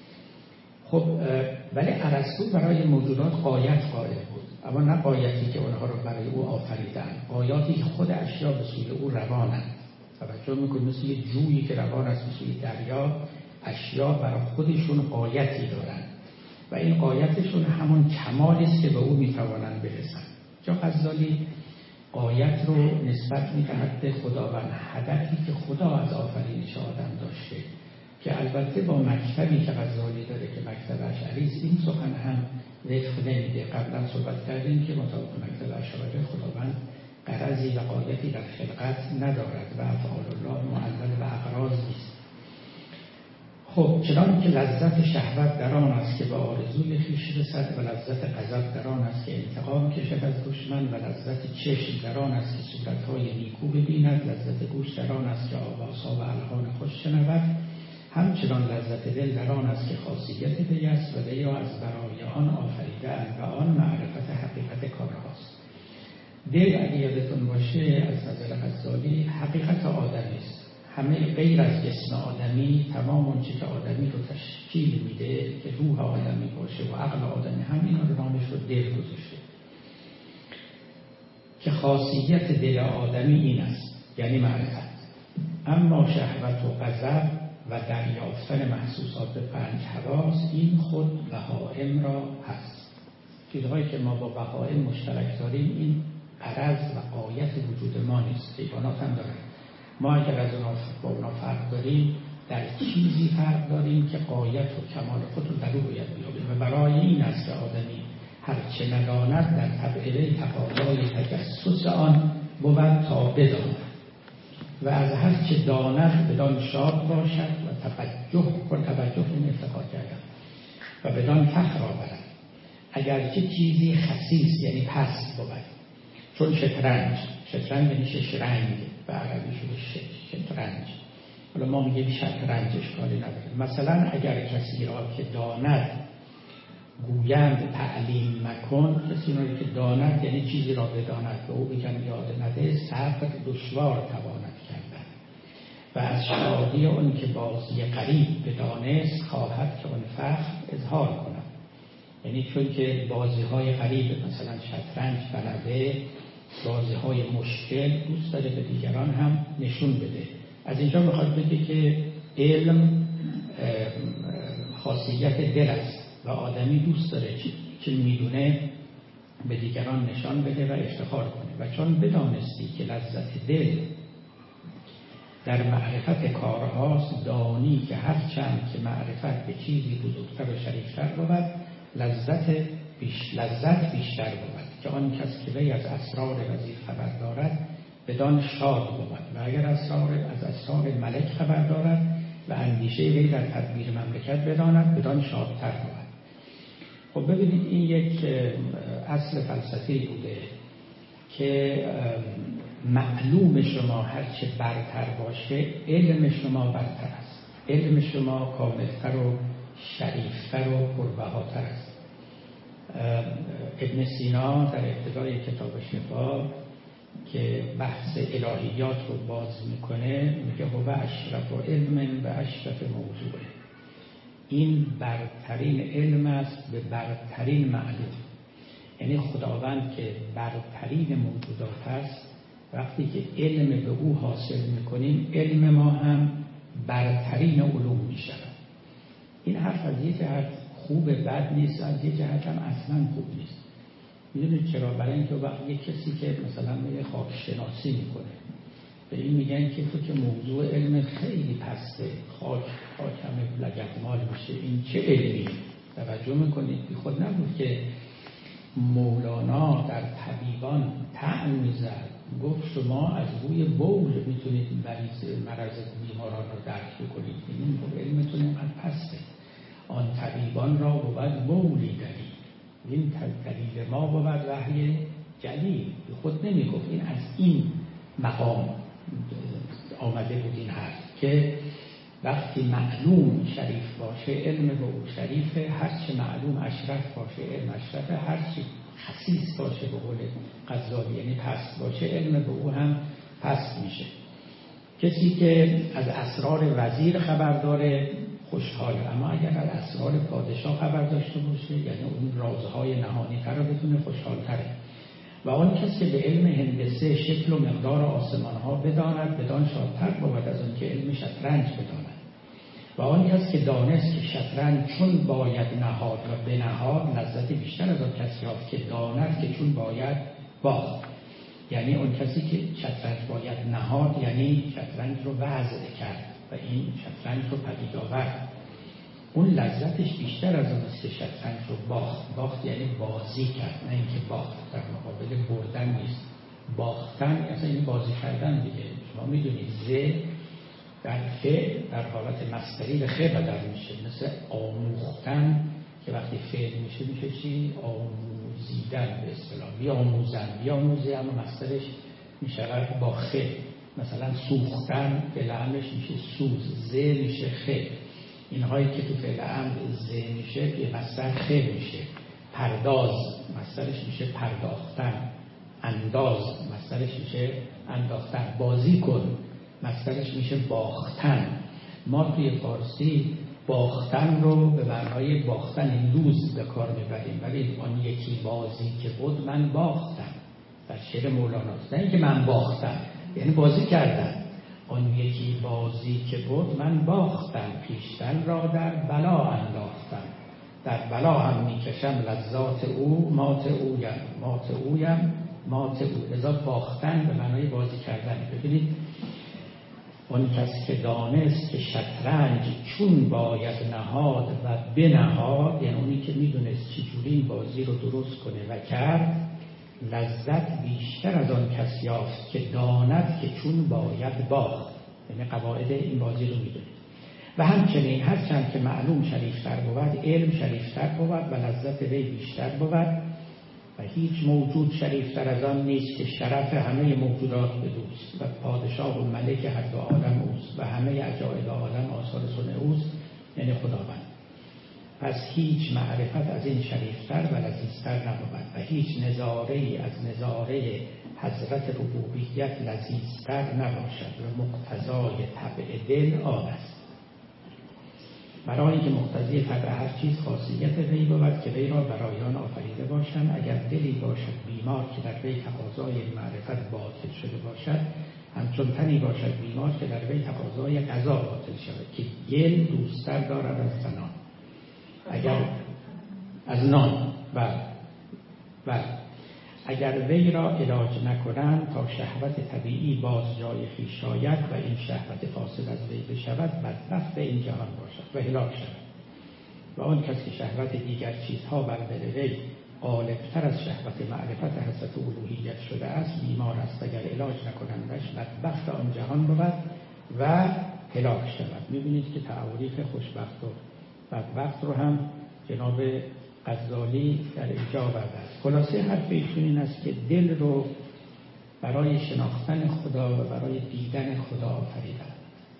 خب ولی ارسطو برای موجودات غایت قائل بود، اما نه غایتی که اونها رو برای او آفریدن، غایاتی که خود اشیا به سوی او روانند. توجه میکنید مثل یه جویی که روان است به سوی دریا، اشیا برای خودشون غایتی دارند و این غایتشون همون کمالی است که به او میتوانند برسند. جا غزالی غایت رو نسبت می‌دهد به خداوند، هدفی که خدا از آفرینش آدم داشته، که البته با مکتبی که غزالی داره که مکتب اشعری است این سخن هم وفق نمیده. قبلا صحبت کردیم که مطابق مکتب اشعری خداوند غرضی و غایتی در خلقت ندارد و افعال الله معلل به اغراض نیست. خب چنان که لذت شهوت در آن است که به آرزوی خویش رسد و لذت غضب در آن است که انتقام کشد از دشمن و لذت چشم در آن است که صورت‌های نیکو ببیند، لذت گوش در آن است که آوازها و الحان خوش شنود، همچنان لذت دل در آن است که خاصیت وی است و وی را از برای آن آفریده‌اند و آن معرفت حقیقت کارهاست. دل اگه یادتون باشه از نظر غزالی حقیقت آدمی است. همه غیر از جسم آدمی، تمام اون چیزی که آدمی رو تشکیل میده که روح آدمی باشه و عقل آدمی، همین رو نامش رو دل گذاشته که خاصیت دل آدمی این است، یعنی معرفت. اما شهوت و غضب و دریافتن محسوسات پنج حواس این خود بهائم را هست. چیزهایی که ما با بهائم مشترک داریم این غرض و غایت وجود ما نیست، حیوانات هم دارن. ما اگر از اونا با اونا فرق داریم، در چیزی فرق داریم که غایت و کمال خود رو در او باید بیابیم و برای این است که آدمی هرچه نداند در طبعه تقاضای تجسس آن بود تا بداند و از هرچه داند بدان شاد باشد و توجه و توجه این افتخار کردن و بدان فخر آورد. اگرچه چیزی خسیس یعنی پست بود، چون شطرنج، شطرنج یعنی ششرنگ، به عربی شده شطرنج، حالا ما میگیم شطرنج، اشکالی نداره. مثلا اگر کسی را که داند گویند تعلیم مکن، کسی را که داند یعنی چیزی را بداند و او بگن یاد نده، صبر دشوار تواند کردن و از شادی اون که بازی قریب بدانست خواهد که اون فخر اظهار کند. یعنی چون که بازی های قریب مثلا شطرنج بلده، بازی های مشکل دوست داره به دیگران هم نشون بده. از اینجا میخواد بگه که علم خاصیت دل است و آدمی دوست داره که میدونه به دیگران نشان بده و افتخار کنه. و چون بدانستی که لذت دل در معرفت کارهاست، دانی که هر چند که معرفت به چیزی بزرگتر و شریفتر بود، لذت بیش لذت بیشتر بود که آن کس که وی از اسرار وزیر خبر دارد بدان شاد بود و اگر اسرار از اسرار ملک خبر دارد و اندیشه وی در تدبیر مملکت بداند بدان شادتر بود. خب ببینید این یک اصل فلسفی بوده که معلوم شما هرچه برتر باشه علم شما برتر است، علم شما کاملتر و شریفتر و پربهاتر است. ابن سینا در ابتدای کتاب شفا که بحث الهیات رو باز میکنه میگه هو اشرف و علم و اشرف موضوعه، این برترین علم است به برترین معلوم. یعنی خداوند که برترین موجودات است، وقتی که علم به او حاصل میکنیم علم ما هم برترین علوم میشه. این حرف از یه جهت خوب بد نیست، از یه جهت هم اصلا خوب نیست. میدونید چرا؟ برای اینکه وقتی یه کسی که مثلا میره خاک شناسی میکنه به این میگن که تو که موضوع علم خیلی پسته، خاک خاک همه لگدمال میشه، این چه علمی؟ توجه میکنید بی خود نبود که مولانا در طبیبان طعن میزد، گفت شما از بوی بول میتونید مریض مرض بیماران رو درک بکنید، این علمتون اینقدر پسته. آن طبیبان را بود بولی دلیل، این دلیل ما بود وحی جلیل. به خود نمیگفت، این از این مقام آمده بود این حرف که وقتی معلوم شریف باشه علم به او شریفه، هرچی معلوم اشرف باشه علم اشرفه، هرچی خسیس باشه به قول غزالی یعنی پست باشه علم به او هم پست میشه. کسی که از اسرار وزیر خبر داره خوشحاله، اما اگر از اسرار پادشاه خبر داشته باشه یعنی اون رازهای نهانی تر رو بتونه خوشحال تره. و آن کسی که به علم هندسه شکل و مقدار آسمان ها بداند بدان شادتر بود از آن که علم شطرنج بداند. و آن کسی که دانست که شطرنج چون باید نهاد و بنهاد لذت بیشتر از آن کسی یافت که داند که چون باید باخت. یعنی اون کسی که شطرنج باید نهاد یعنی شطرنج رو وضع کرد و این شطرنج رو پدید آورد، اون لذتش بیشتر از اون است که شطرنج رو باخت. باخت یعنی بازی کرد، نه اینکه باخت در مقابل بردن نیست. باختن اصلا این بازی کردن دیگه. شما میدونید ز در ف در حالت مصدری به خ بدل میشه، مثل آموختن که وقتی فعل میشه میشه چی؟ آموزیدن به اصطلاح، بیاموزن بیاموزی، اما مصدرش میشه با خ. مثلا سوختن فعل امرش میشه سوز، ز میشه خ. اینهایی که تو فعل امر ز میشه به مصدر خ میشه. پرداز مصدرش میشه پرداختن، انداز مصدرش میشه انداختن، بازی کن مصدرش میشه باختن. ما توی فارسی باختن رو به معنای باختن لوز به کار میبریم، ولی آن یکی بازی که بود من باختم در شعر مولاناست، نه اینکه من باختم یعنی بازی کردم. آن یکی بازی که بود من باختم، پیشتن را در بلا انداختم، در بلا هم میکشم لذات او مات اویم مات اویم مات او. لذا باختن به معنای بازی کردن. ببینید اون کسی که دانست که شطرنج چون باید نهاد و بنهاد، یعنی اونی که میدونست چجوری بازی رو درست کنه و کرد، لذت بیشتر از آن کس یافت که داند که چون باید باخت، یعنی قواعد این بازی رو میدونه. و همچنین هرچند که معلوم شریفتر بود علم شریفتر بود و لذت وی بیشتر بود و هیچ موجود شریفتر از آن نیست که شرف همه موجودات بدوست و پادشاه و ملک هر دو عالم اوست و همه عجایب عالم آثار صنع اوست، یعنی خداوند. پس هیچ معرفت از این شریفتر و لذیذتر نبود و هیچ نظاره ای از نظاره حضرت ربوبیت لذیذتر نباشد و مقتضای طبع دل آن است. برای اینکه مقتضی طبع هر چیز خاصیت وی بود که وی را برای آن آفریده باشند. اگر دلی باشد بیمار که در وی تقاضای معرفت باطل شده باشد، همچون تنی باشد بیمار که در وی تقاضای غذا باطل شود که گل دوستر دارد از زنان. اگر از نان و و اگر وی را علاج نکنند تا شهوت طبیعی باز جای خویش شاید و این شهوت فاسد از وی بشود، بدبخت این جهان باشد و هلاک شود. و آن کس که شهوت دیگر چیزها بر دل وی غالبتر از شهوت معرفت حضرت الوهیت شده است، بیمار است. اگر علاج نکنندش بدبخت آن جهان بود و هلاک شود. می‌بینید که تعاریف خوشبخت و بدبخت رو هم جناب غزالی در اینجا آورده است. خلاصه حرف ایشون این است که دل رو برای شناختن خدا و برای دیدن خدا آفریدند.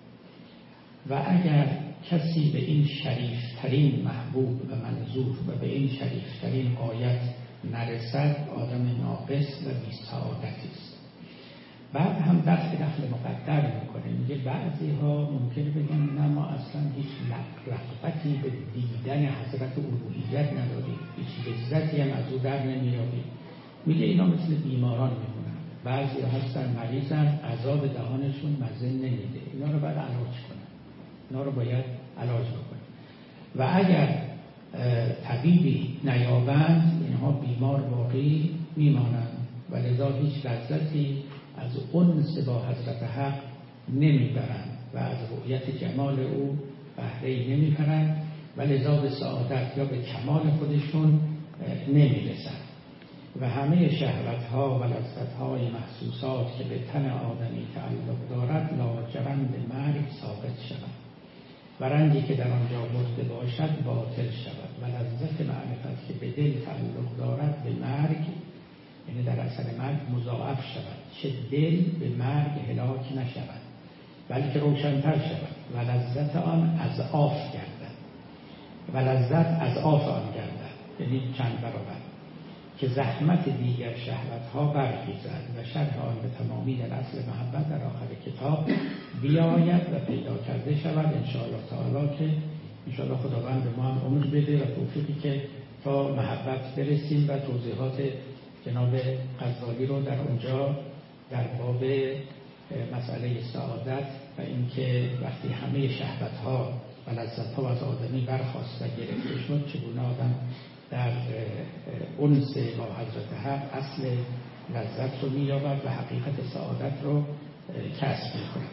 و اگر کسی به این شریفترین محبوب و منظور و به این شریفترین غایت نرسد، آدم ناقص و بی‌سعادتی است. بعد هم دست به دخل مقدر میکنه، میگه بعضی ها ممکنه بگن نه ما اصلا هیچ رغبتی به دیدن حضرت الوهیت نداریم، هیچ لذتی هم از او در نمیابیم. میگه اینا مثل بیماران میمونن، بعضی ها هستن مریضن، عذاب دهانشون مزه نمیده، اینا رو باید علاج کنن، اینا رو باید علاج بکنن. و اگر طبیبی نیابند، اینها بیمار باقی میمانند و لذا هیچ لذتی از انس با حضرت حق نمیبرند و از رؤیت جمال او بهره‌ای نمیبرند و لذا به سعادت یا به کمال خودشون نمیرسند. و همه شهوت‌ها و لذت‌های محسوسات که به تن آدمی تعلق دارد لاجرم به مرگ ثابت شود و رنجی که در آنجا مرده باشد باطل شود و لذت معرفت که به دل تعلق دارد به مرگ، یعنی در اثر مرگ مضاعف شود، چه دل به مرگ هلاک نشود بلکه روشن‌تر شود و لذت آن اضعاف گردد و لذت اضعاف آن گردد، یعنی چند برابر، که زحمت دیگر شهوت‌ها برخیزد و شرح آن به تمامی در اصل محبت در آخر کتاب بیاید و پیدا کرده شود ان شاء الله تعالی، که ان شاء الله خداوند به ما هم عمر بده و توفیقی که تا محبت برسیم و توضیحات جناب غزالی رو در اونجا در باب مسئله سعادت و اینکه وقتی همه شهوت‌ها و لذت‌ها از آدمی برخاست و گرفته شد چگونه آدم در انس با حضرت حق اصل لذت رو می‌یابد و حقیقت سعادت رو کسب می‌کند.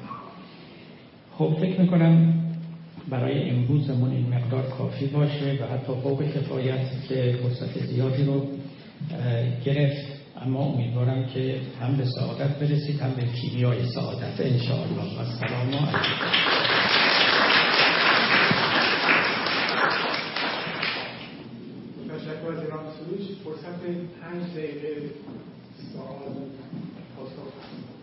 خب فکر می‌کنم برای امروزمون این مقدار کافی باشه و حتی فوق کفایت که فرصت زیادی رو گرفت، اما امیدوارم که هم به سعادت برسید هم به کیمیای سعادت ان شاء الله. و السلام علیکم. تشکر از جناب سروش. فرصت پنج دقیقه سوال پاسخ.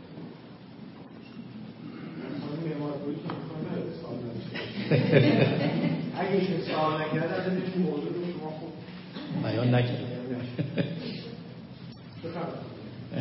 خانم معمارپوری که میخوام نداره سوال نداره. اگه که سوال نکرده از این موضوع رو شما خوب بیان نکرده. بفرمایید.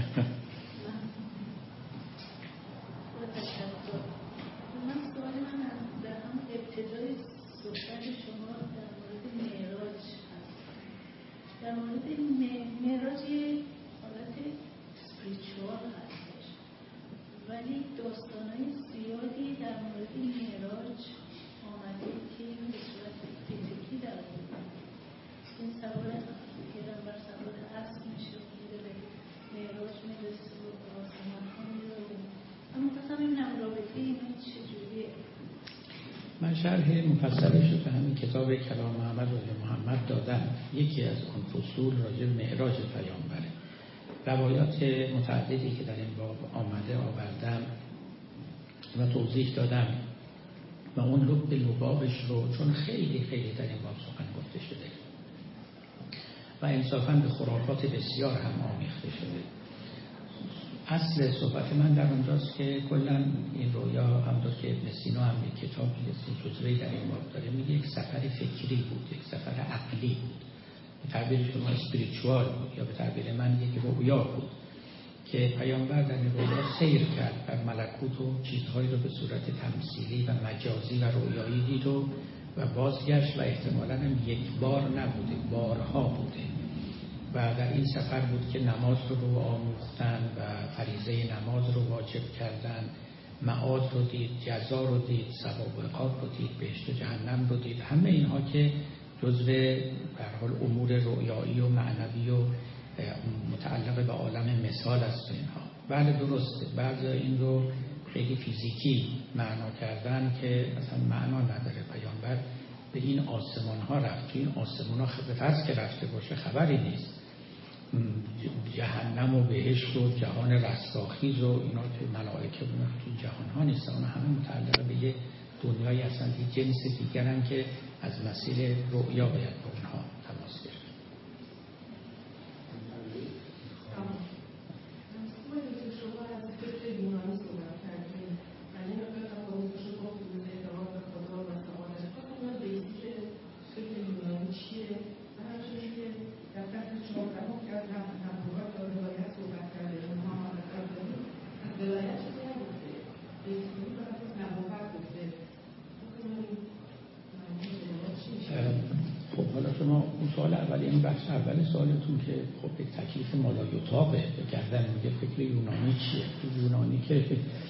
من سوال من در هم ابتدای صحبت شما در مورد معراج هست. در مورد معراج یه حالت اسپریچوال هستش، ولی داستانهای زیادی در مورد معراج آمده که به صورت فیزیکی در آورده. این سوال پیغمبر سوار اسب میشه و میره به معراج میرسه و به آسمان ها میره. اما میخواستم ببینم رابطه اینا چجوریه. من شرح مفصلش رو به همین کتاب کلام محمد و محمد دادم. یکی از اون فصول راجع به معراج پیامبره. روایات متعددی که در این باب آمده آوردم و توضیح دادم و اون لب لبابش رو، چون خیلی خیلی در این باب سخن گفته شده و انصافاً به خرافات بسیار هم آمیخته شده. اصل صحبت من در اونجاست که کلاً این رویا همونطور که ابن سینا هم یک کتاب جزوه‌ای در این باب داره، میگه یک سفر فکری بود، یک سفر عقلی بود، به تعبیر شما اسپریچوال بود، یا به تعبیر من یک رویا بود که پیامبر در این رویا سیر کرد بر ملکوت و چیزهایی رو به صورت تمثیلی و مجازی و رویایی دید و و بازگشت و احتمالاً هم یک بار نبوده، بارها بوده و در این سفر بود که نماز رو رو آموختن و فریضه نماز رو واجب کردن، معاد رو دید، جزا رو دید، ثواب و عقاب رو دید، بهشت و جهنم رو دید. همه اینها که جزو به هر حال امور رویایی و معنوی و متعلق به عالم مثال است اینها. بله درسته، بعضی این رو خیلی فیزیکی معنا کردن که اصلا معنا نداره. پیامبر به این آسمان ها رفت، این آسمان ها به فرض که رفته باشه خبری نیست. جهنم و بهشت و جهان رستاخیز و اینا که ملائکه بودن تو جهان ها نیستن، اونا همه متعلق به یه دنیای اصلا جنس دیگرن که از مسیر رؤیا باید با اونها تماس گرفت. بنابراین این بخش اول سوالتون که خب یک تکلیف مالایوتاقه بگردن میگه فکر یونانی چیه؟ فکر یونانی که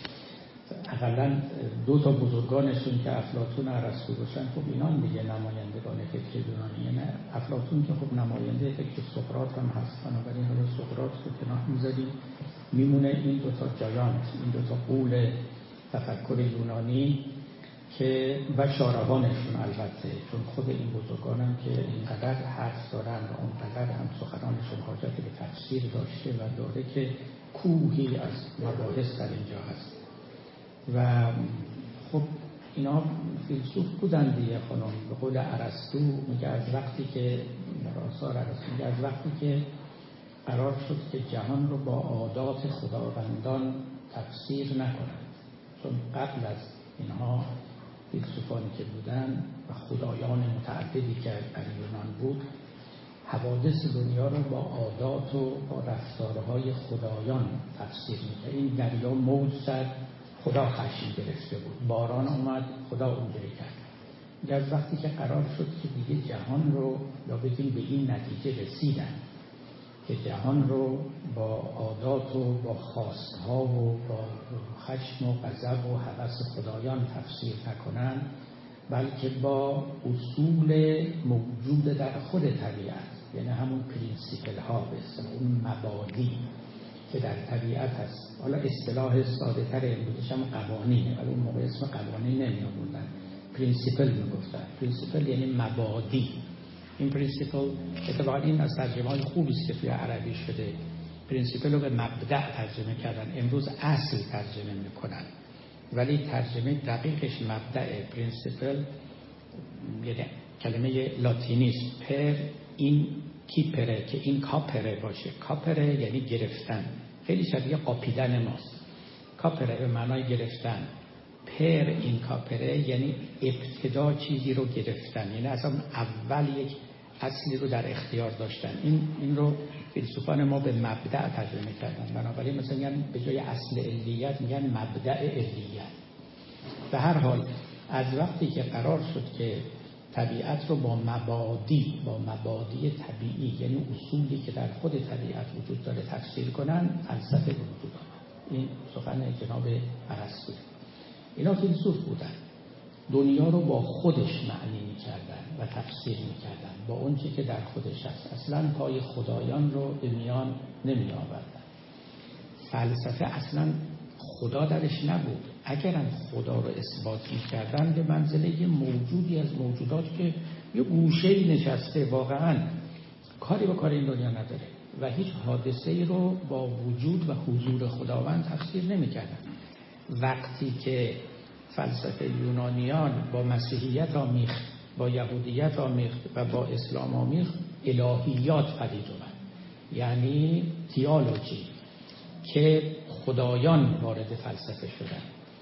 اقلا دو تا بزرگانشون که افلاطون و ارسطو باشن، خب اینا دیگه نمایندگان فکر یونانی. نه افلاطون که خب نماینده فکر سقراط هم هست، بنابراین حالا سقراط رو کنار میذاریم، میمونه این دو تا جایانت، این دو تا قول تفکر یونانی که و شارحانشون البته، چون خود این بزرگانم که اینقدر حرف دارن و اونقدر هم سخنانشون حاجت به تفسیر داشته و داره که کوهی از مباحث در اینجا هست. و خب اینا فیلسوف بودن دیگه خانم. به قول ارسطو میگه از وقتی که در آثار ارسطو میگه از وقتی که قرار شد که جهان رو با عادات خداوندان تفسیر نکنند، چون قبل از اینها فیلسوفانی که بودن و خدایان متعددی که در یونان بود، حوادث دنیا رو با عادات و با رفتارهای خدایان تفسیر می‌کرد. این دریا موج زد، خدا خشم گرفته بود، باران اومد، خدا اونجوری کرد. از وقتی که قرار شد که دیگه جهان رو، یا بگیم به این نتیجه رسیدن که جهان رو با عادات و با خواستها و با خشم و غضب و هوس خدایان تفسیر نکنن، بلکه با اصول موجود در خود طبیعت، یعنی همون پرینسیپل ها، به اصطلاح اون مبادی که در طبیعت هست. حالا اصطلاح ساده تر امروزش هم قوانینه، ولی اون موقع اسم قوانین نمی آوردن، پرینسیپل می گفتن. پرینسیپل یعنی مبادی. این پرینسیپل اتفاقا این از ترجمه های خوبی است که توی عربی شده. پرینسیپل رو به مبدأ ترجمه کردن، امروز اصل ترجمه میکنن، ولی ترجمه دقیقش مبدأ. پرینسیپل یعنی کلمه لاتینی است، پر این کیپره، که این کاپره باشه. کاپره یعنی گرفتن، خیلی شبیه قاپیدن ماست. کاپره به معنای گرفتن، پر این کاپره یعنی ابتدا چیزی رو گرفتن، یعنی اصلا اول یک اصلی رو در اختیار داشتن. این این رو فیلسوفان ما به مبدأ ترجمه کردن. بنابراین مثلا میگن به جای اصل علیت میگن مبدأ علیت. به هر حال از وقتی که قرار شد که طبیعت رو با مبادی با مبادی طبیعی، یعنی اصولی که در خود طبیعت وجود داره، تفسیر کنن، فلسفه وجود آمد. این سخن جناب ارسطو. اینا فیلسوف بودن، دنیا رو با خودش معنی می‌کردن و تفسیر می‌کردن، با اون چیزی که در خودش هست. اصلاً پای خدایان رو به میان نمی‌آوردن. فلسفه اصلاً خدا درش نبود. اگرم خدا رو اثبات می‌کردن به منزله یه موجودی از موجودات که یه گوشه‌ای نشسته، واقعاً کاری به کار این دنیا نداره و هیچ حادثه‌ای رو با وجود و حضور خداوند تفسیر نمی‌کردن. وقتی که فلسفه یونانیان با مسیحیت آمیخت، با یهودیت آمیخت و با اسلام آمیخت، الهیات پدید اومد، یعنی تئولوژی، که خدایان وارد فلسفه شدن.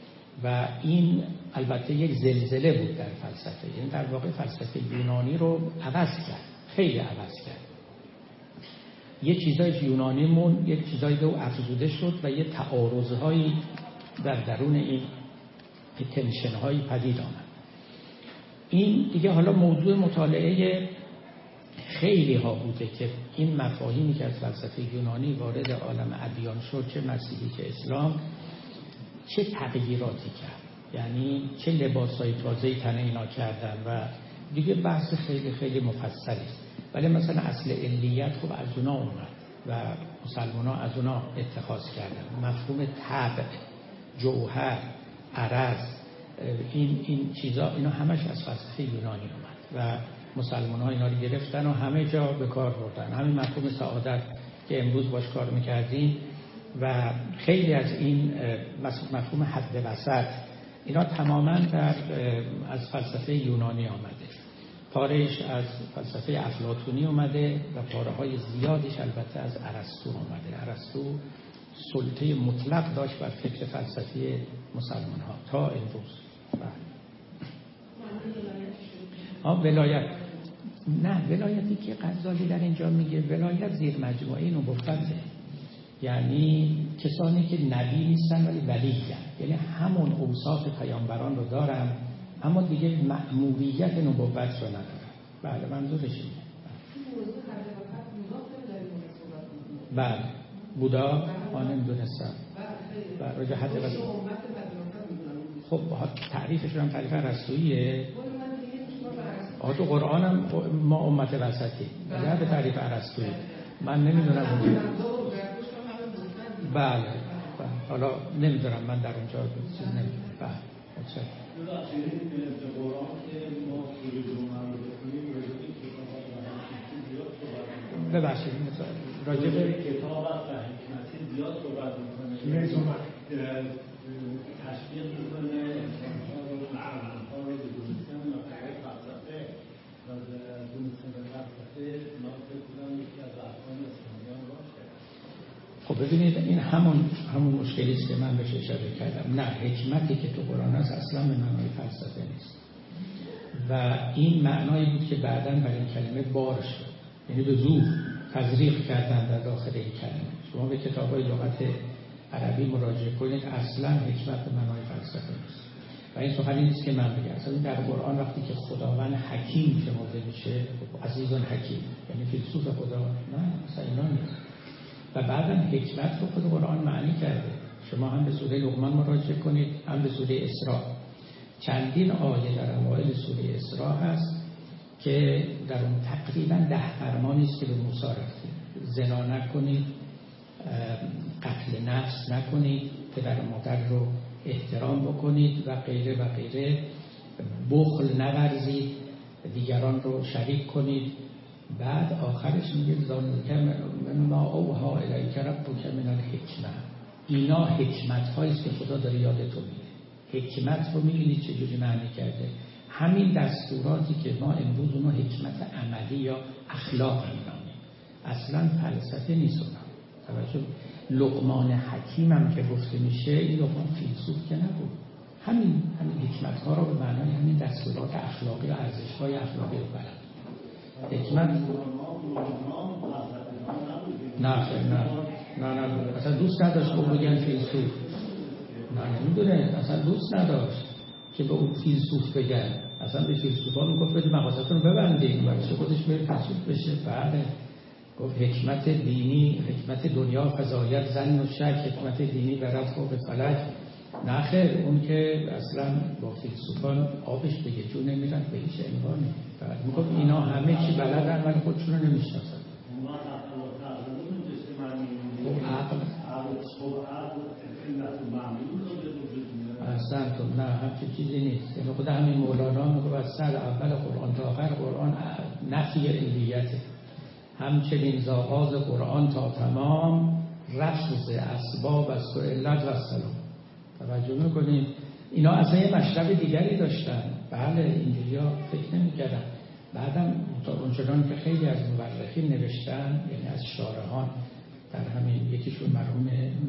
و این البته یک زلزله بود در فلسفه، یعنی در واقع فلسفه یونانی رو عوض کرد، خیلی عوض کرد. یه چیزای یونانیمون یک چیزایی رو افزوده شد و یه تعارض‌هایی در درون این تنشن‌هایی پدید آمد. این دیگه حالا موضوع مطالعه خیلی ها بوده که این مفاهیمی که از فلسفه یونانی وارد عالم ادیان شد، چه مسیحی چه اسلام، چه تغییراتی کرد، یعنی چه لباسای تازه‌ای تن اینا کردن و دیگه بحث خیلی خیلی مفصلی است. ولی مثلا اصل علیت خب از اونا اومد و مسلمان ها از اونا اتخاذ کردن. مفهوم طبع، جوهر، عرض، این این چیزا، اینا همش از فلسفه یونانی اومد و مسلمان ها اینا رو گرفتن و همه جا به کار بردن. همین مفهوم سعادت که امروز باش کار میکردیم و خیلی از این مفهوم حد وسط، اینا تماما در از فلسفه یونانی آمده. پارهش از فلسفه افلاطونی اومده و پاره های زیادش البته از ارسطو اومده. ارسطو سلطه مطلق داشت بر فکر فلسفی مسلمان ها تا امروز. ها ولایت، نه ولایتی که غزالی در اینجا میگه ولایت زیر مجموعه نبوته، یعنی کسانی که نبی نیستن ولی ولی‌اند، یعنی همون اوصاف پیامبران رو دارن اما دیگه مأموریت نبوت رو ندارن. بله منظورش اینه. بله بودا آن نمیدونستم بله راجع حد وسط خب تعریفشون هم تعریف ارسطوییه. آه تو قرآن هم ما امت وسطی نه به تعریف ارسطویی من نمیدونم اون بله حالا نمیدونم من در اونجا چیز نمیدونم. بله متشکرم. ببخشید راجع به کتاب و حکمتی زیاد صحبت می‌کنه. تشکیل می‌کنه انسان‌ها رو انسان‌ها رو به دونستن مسائل فلسفه و دونستن فلسفه ما فکر کنم یکی از ارکان اسلامیان باشه. خب ببینید این همون همون مشکلی است که من بهش اشاره کردم. نه حکمتی که تو قرآن است اصلا به معنای فلسفه نیست و این معنایی بود که بعداً برای این کلمه بار شد، یعنی به زور تزریق کردن در داخل این کلمه. شما به کتاب‌های لغت عربی مراجعه کنید اصلا حکمت به معنای فلسفه نیست و این سخنی نیست که من بگم. اصلا در قرآن وقتی که خداوند حکیم شمرده میشه، عزیزان حکیم یعنی فیلسوف خدا، نه اصلا اینا نیست. و بعدم حکمت رو خود قرآن معنی کرده. شما هم به سوره لقمان مراجعه کنید هم به سوره اسراء. چندین آیه در اوایل سوره اسراء هست که در اون تقریبا ده فرمانی است که به موسی رفته. زنا نکنید، قتل نفس نکنید، پدر و مادر رو احترام بکنید و غیره و غیره، بخل نورزید، دیگران رو شریک کنید. بعد آخرش میگه ذالک مما اوحی الیک ربک من الحکمه. اینا حکمت هایی است که خدا داره یادتون میده. حکمت رو میبینید چجوری معنی کرده. همین دستوراتی که ما امروز اونو حکمت عملی یا اخلاق می‌نامیم اصلا فلسفه نیست. اونا توجه لقمان حکیم هم که گفته میشه این لقمان فیلسوف که نبود، همین همین حکمت ها رو به معنای همین دستورات اخلاقی و ارزش های اخلاقی رو بلد. حکمت نه نه نه نه اصلا دوست نداشت که بگن فیلسوف، نه نمیدونه اصلا دوست نداشت که به اون فیلسوف بگن. اصلا به فیلسوفا میگفت برید مغازتون رو ببندید و چه خودش بره فیلسوف بشه. بعد گفت حکمت دینی، حکمت دنیا فزایت زن و شک، حکمت دینی برد فوق فلک. نه خیر، اون که اصلا با فیلسوفان آبش بگه جو نمیرن به هیچ عنوانی. بعد میگفت اینا همه چی بلدن ولی خودشون رو نمیشناسن. خب عقل اصلا تو نه همچه چیزی نیست. یعنی خود همین مولانا میگه از سر اول قرآن تا آخر قرآن نفی علیته، همچنین ز آغاز قرآن تا تمام رفض اسباب است و علت و سلام. توجه میکنید اینا اصلا یه مشرب دیگری داشتن. بله اینجوری ها فکر نمی کردن. بعدم اونچنان که خیلی از مورخین نوشتن، یعنی از شارحان، در همین یکیشون مرحوم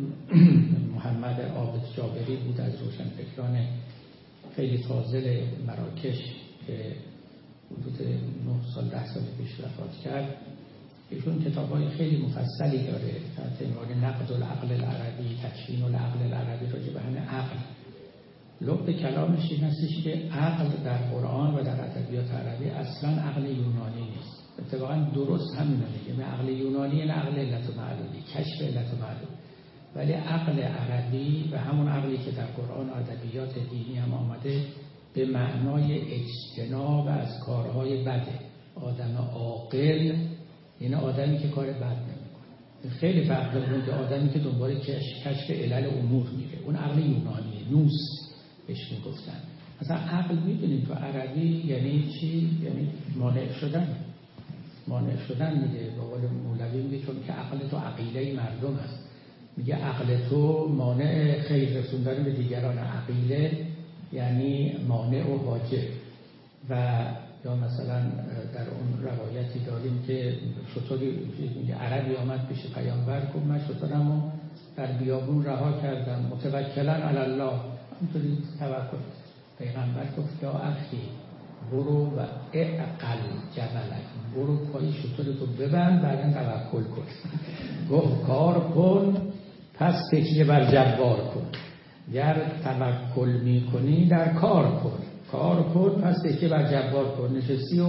محمد عابد جابری بود از روشنفکران خیلی فاضل مراکش که حدود نه سال ده سال پیش وفات کرد. ایشون کتاب‌های خیلی مفصلی داره تحت عنوان نقد العقل العربی، تکوین العقل العربی، راجع به همین عقل. لب کلامش این هستش که عقل در قرآن و در ادبیات عربی اصلا عقل یونانی نیست. اتفاقا درست همین میگه. عقل یونانی یعنی عقل علت و معلولی، کشف علت و معلول. ولی عقل عربی و همون عقلی که در قرآن و ادبیات دینی هم آمده به معنای اجتناب از کارهای بده. آدم عاقل یعنی آدمی که کار بد نمیکنه. خیلی فرق داره که آدمی که دنبال کشف علل امور میره. اون عقل یونانیه، نوس بهش میگفتن. مثلا عقل میدونید تو عربی یعنی چی؟ یعنی مانع شدن. مانع شدن میگه. به قول مولوی میگه چون که عقل تو عقیله مردم هست. میگه عقل تو مانع خیر رسوندن به دیگران. عقیله یعنی مانع و حاجب. و یا مثلا در اون روایتی داریم که شطوری میگه عربی آمد پیش پیامبر گفت من شطورمو در بیابون رها کردم متوکلا علی الله. اینطوری توکل. پیغمبر گفت یا اخی برو و اعقل جبلک، برو پای شطورتو ببند بعدن توکل کن. گفت کار کن پس تکیه بر جبار کن. گر توکل میکنی در کار کن، کار کن پس تکیه بر جبار کن. نشستی و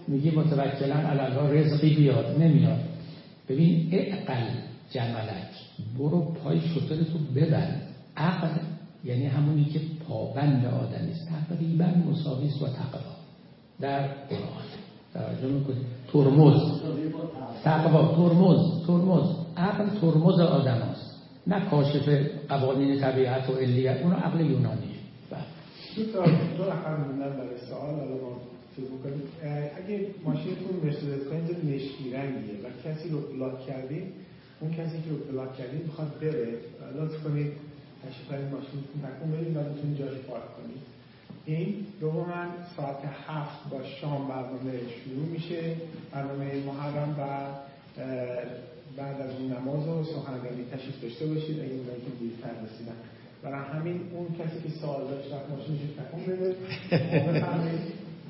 میگی متوکلا علی الله رزقی بیاد، نمیاد. ببین اعقل جملک، برو پای شترتو ببند. عقل یعنی همونی که پابند آدمی است، تقریبا مساوی است با تقوا در قرآن. توجه میکنید؟ ترمز، تقوا ترمز، ترمز. عقل ترمز آدم است، نه کاشف قوانین طبیعت و علیت. اون عقل یونانیه. دو تا دو نفر موندن برای سوال. حالا ما چیز می‌کنیم. اگه ماشینتون مرسدس بنز مشکی رنگیه و کسی رو بلاک کردین، اون کسی که رو بلاک کردین میخواد بره، لطف کنید تشریف این ماشینتون تکون بدید و بتونید جاش پارک کنید. این دوما ساعت هفت با شام برنامه شروع میشه، برنامه محرم، و بعد از اون نماز و سخنرانی تشریف داشته باشید اگه اونایی که دیرتر رسیدن. برای همین اون کسی که سوال داشت رفت ماشینش رو تکون بده. بفرمایید.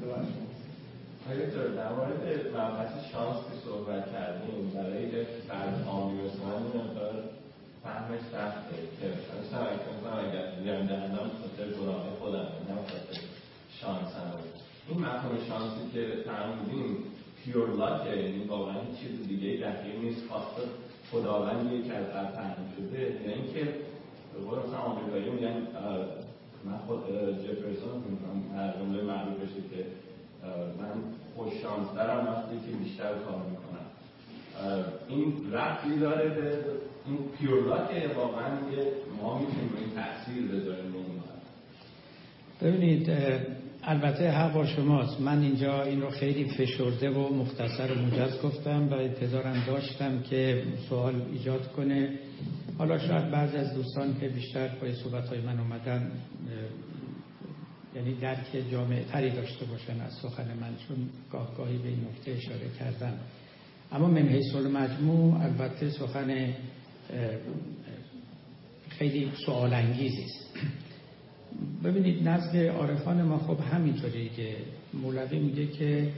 آقای در مورد مبحث شانس که صحبت کردیم، برای فرد عامی مثل من این مقدار فهمش سخته که مثلا اگر بیان جهنم خاطر گناه خودم، نه خاطر شانس هم. این مفهوم شانسی که فهمیدیم پیور لاکه، یعنی واقعا چیز دیگه دقیق نیست، خاصه خداوندیه که از قبل تعیین شده. یعنی اینکه به قول مثلا آمریکایی میگن، من خود جفرسون میگم هر جمله معروف بشه که من خوش شانس دارم وقتی که بیشتر کار میکنم. این ربطی داره به این پیور لاکه، واقعا ما میتونیم این تاثیر بذاریم. ببینید البته حق با شماست. من اینجا این رو خیلی فشرده و مختصر و موجز گفتم و انتظارم داشتم که سوال ایجاد کنه. حالا شاید بعضی از دوستان که بیشتر پای صحبت‌های من اومدن یعنی درک جامع تری داشته باشن از سخن من، چون گاه گاهی به این نکته اشاره کردم. اما من حیث المجموع البته سخن خیلی سوال انگیزی است. ببینید نزد عارفان ما خب همینطوری که مولوی میگه که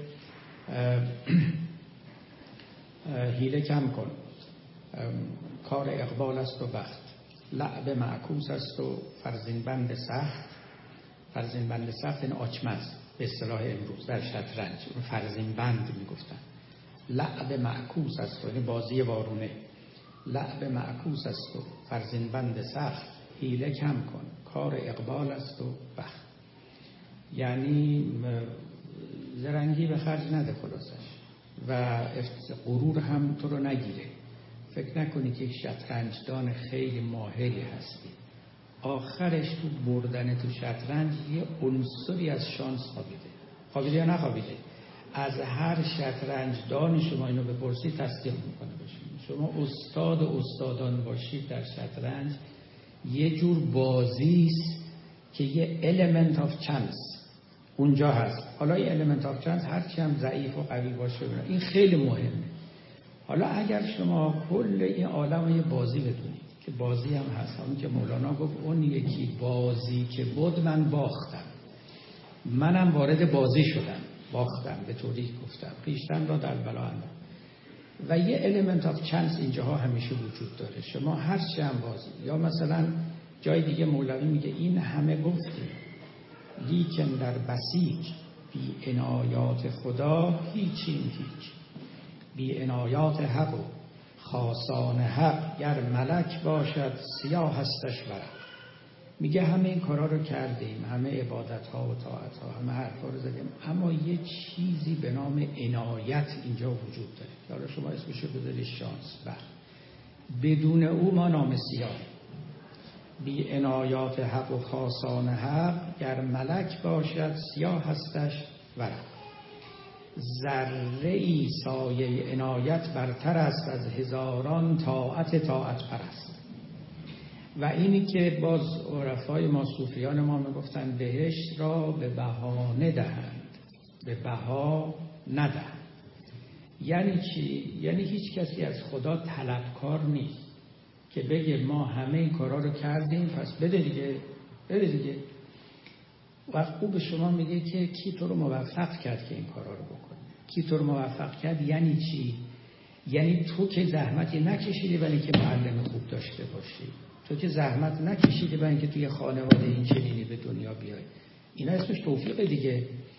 حیله کم کن، کار اقبال است و بخت، لعب معکوس است و فرزین بند سخت. فرزین بند سخت این آچمز به اصطلاح امروز در شطرنج فرزین بند میگفتن. لعب معکوس است، یعنی بازی وارونه. لعب معکوس است و فرزین بند سخت، حیله کم کن، کار اقبال است و بخت. یعنی زرنگی به خرج نده خلاصش و غرور هم تو رو نگیره. فکر نکنی که یک شطرنجدان خیلی ماهری هستی، آخرش تو بردن تو شطرنج یه عنصری از شانس خوابیده. خوابیده یا نخوابیده؟ از هر شطرنجدان شما اینو بپرسید تصدیق میکنه باشید. شما استاد استادان باشید در شطرنج، یه جور بازیست که یه element of chance اونجا هست. حالا یه element of chance هرچی هم ضعیف و قوی باشه این خیلی مهمه. حالا اگر شما کل این عالم یه بازی بدونید که بازی هم هست، همون که مولانا گفت اون یکی بازی که بود من باختم، منم وارد بازی شدم، باختم به طوری گفتم، پیشتن را در بلا اندم. و یه element of chance اینجاها همیشه وجود داره. شما هر چی هم بازی، یا مثلا جای دیگه مولوی میگه این همه گفتیم لیکن در بسیج بی عنایات خدا هیچیم هیچ. بی عنایات حق و خاصان حق گر ملک باشد سیاه هستش ورق. میگه همه این کارا رو کردیم، همه عبادت ها و طاعت ها، همه حرفا رو زدیم، اما یه چیزی به نام عنایت اینجا وجود داره. حالا شما اسمشو بذارید شانس، بخت. بدون او ما نام سیاه. بی عنایات حق و خاصان حق گر ملک باشد سیاه هستش ورق. ذره ای سایه عنایت برتر است از هزاران طاعت طاعت پرست. و اینی که باز عرفای ما صوفیان ما میگفتن بهشت را به بهانه دهند، به بها ندهند. یعنی چی؟ یعنی هیچ کسی از خدا طلبکار نیست که بگه ما همه این کارا رو کردیم پس بده دیگه، بده دیگه. وقت او به شما میگه که کی تو رو موفق کرد که این کارا رو بکنی؟ کی تو رو موفق کرد یعنی چی؟ یعنی تو که زحمتی نکشیدی برای اینکه معلم خوب داشته باشی، تو که زحمت نکشیدی برای اینکه توی خانواده این چنینی به دنیا بیای. اینا اسمش توفیق دیگه.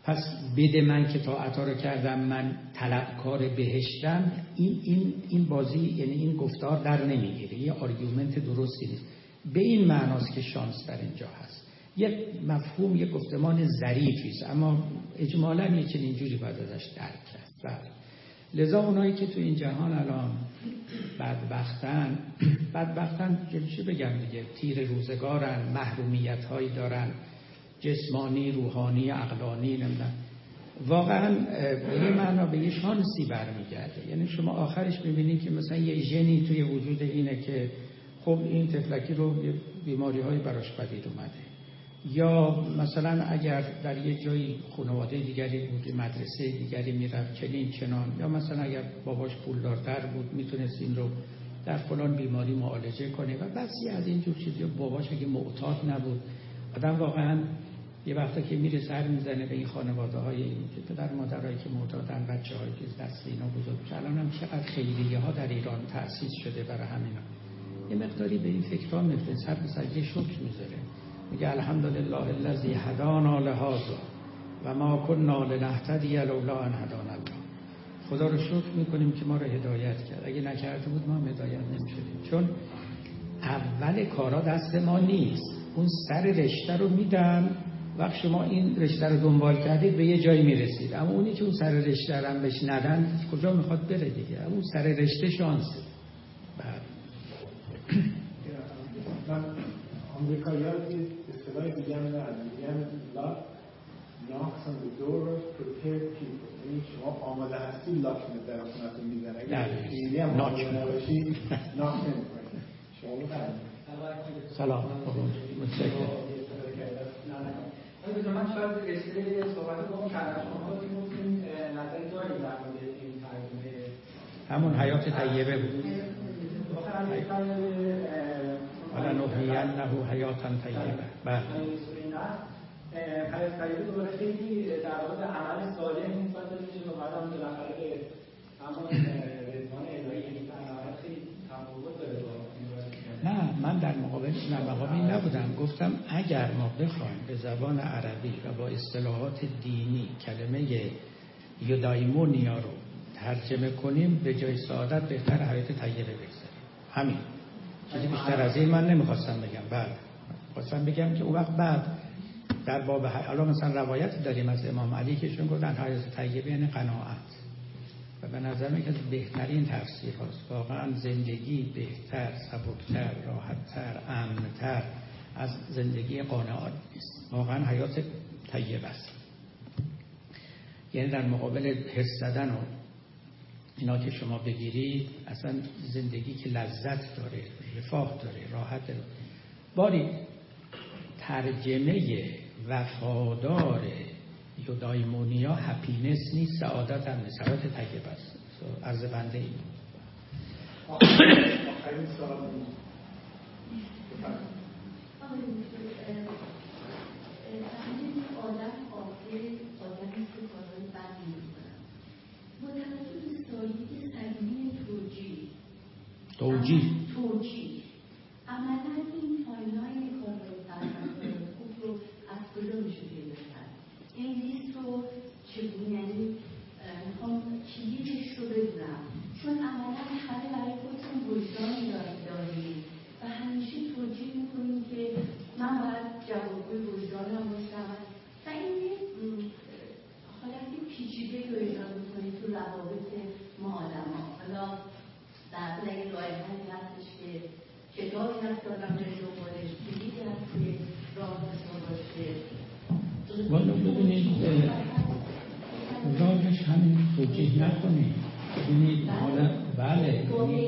پس بده من که طاعت‌ها رو کردم، من طلبکار بهشتم، این این این بازی، یعنی این گفتار در نمیگیره، یه آرگومنت درستی نیست. به این معناست که شانس در اینجا هست. یک مفهوم، یک گفتمان ظریفی است، اما اجمالاً یه چنین جوری باید ازش درک کرد. بله. لذا اونایی که تو این جهان الان بدبختن، بدبختن چی بگم دیگه، تیر روزگارن، محرومیت‌هایی دارن، جسمانی، روحانی، عقلانی، نمیدونم، واقعا به یه معنا به یه شانسی برمیگرده. یعنی شما آخرش میبینید که مثلا یه ژنی توی وجود اینه که خب این طفلکی رو یه بیماری‌های براش پدید اومده، یا مثلا اگر در یه جایی خانواده دیگری بود، مدرسه دیگری میرفت چنین چنان، یا مثلا اگر باباش پولدارتر بود میتونست این رو در فلان بیماری معالجه کنه و بعضی از این جور چیزا. باباش اگه معتاد نبود، آدم واقعا یه وقتا که میره سر میزنه به این خانواده های این که پدر مادرایی که معتادن، بچه هایی که دست اینا بزرگ شدن، الان هم چقدر خیریه ها در ایران تأسیس شده برای همینا. یه مقداری به این فکرها میفته، سر به سجده شکر میذاره، میگه الحمدلله الذی هدانا لهذا و ما كنا لنهتدی لولا ان هدانا الله. خدا رو شکر میکنیم که ما رو هدایت کرد، اگه نکرده بود ما هم هدایت نمیشدیم. چون اول کارا دست ما نیست، اون سر رشته رو میدن، وقت شما این رشته رو دنبال کردید به یه جایی میرسید، اما اونی که اون سر رشته رو هم بهش ندن کجا میخواد بره دیگه، اون سر رشته شانسه. من آمریکایی ها یه اصطلاح دیگه هم دارن، میگن luck knocks on the door of prepared people. یعنی شما آماده هستی لاک در خونتون میزنه، اگه خیلی هم آماده نباشی ناک نمیکنی. شما بفرمایید. سلام. متشکرم. من شاید رسیده صحبت رو کردم، شما گفتین نظری دارید در مورد این ترجمه همون حیات طیبه بود. حالا نحیینه حیاتا طیبه. بله. حیات طیبه دوباره خیلی در مورد عمل صالح این صورت میشه و بعدم بالاخره به همون رضوان الهی این خیلی تفاوت داره با. نه، من در مقابل در مقابل نبودم، گفتم اگر ما بخوایم به زبان عربی و با اصطلاحات دینی کلمه یودایمونیا رو ترجمه کنیم، به جای سعادت بهتر حیات طیبه بگذاریم. همین. چیزی بیشتر از این من نمیخواستم بگم. بله. خواستم بگم که اون وقت بعد در باب الان مثلا روایت داریم از امام علی که چون گفتن حیات طیبه یعنی قناعت، و به نظر من که بهترین تفسیر هاست. واقعا زندگی بهتر، سبکتر، راحتتر، امنتر از زندگی قانعات نیست. واقعا حیات طیبه است. یعنی در مقابل حس زدن و اینا که شما بگیرید، اصلا زندگی که لذت داره، رفاه داره، راحت داره. باری ترجمه وفادار یودایمونیا هپینس نیست، سعادت هم نیست، حیات طیبه است. عرض بنده این آخرین سوال آدم آخر آدمی که کارهای بد میکنن با توجه به سایه سلیمی توجیه توجیه توجیه عملا این فایل‌های کارهای بد خوب رو از کجا میشه پیدا کرد؟ این لیست رو چگونه، یعنی میخوام کلیدش رو بدونم، چون عملا همه برای خودتون وجدانی دارید و همیشه توجیه میکنید که من باید جوابگوی وجدانم باشم و این حالت پیچیده رو ایجاد میکنید تو روابط ما آدم ها. حالا در حال این رایحه‌ای هستش که کتابی هست که آدم داره دنبالش، کلیدی هست که راه داشته باشه. والا ببینید راهش همین توجیه نکنید. ببینید حالا بله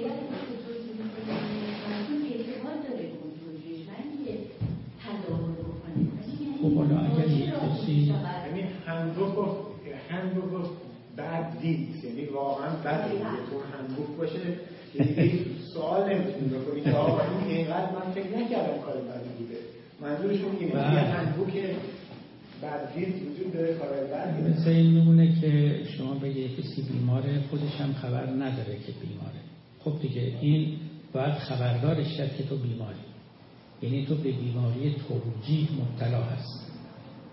خب حالا اگر یک کسی یعنی هندبوک هندبوک بد دید، یعنی واقعا بد دید اون هندبوک باشه، یعنی سوال نمیتونی بکنی که آقا این اینقدر من فکر نکردم کار بدی بوده. منظورشون اینه یه هندبوک بد دید وجود داره، کار بدی. مثل این میمونه که شما به یه کسی بیماره خودش هم خبر نداره که بیماره. خب دیگه این باید خبردارش کرد که تو بیماری، یعنی تو به بیماری توجیه مبتلا هست.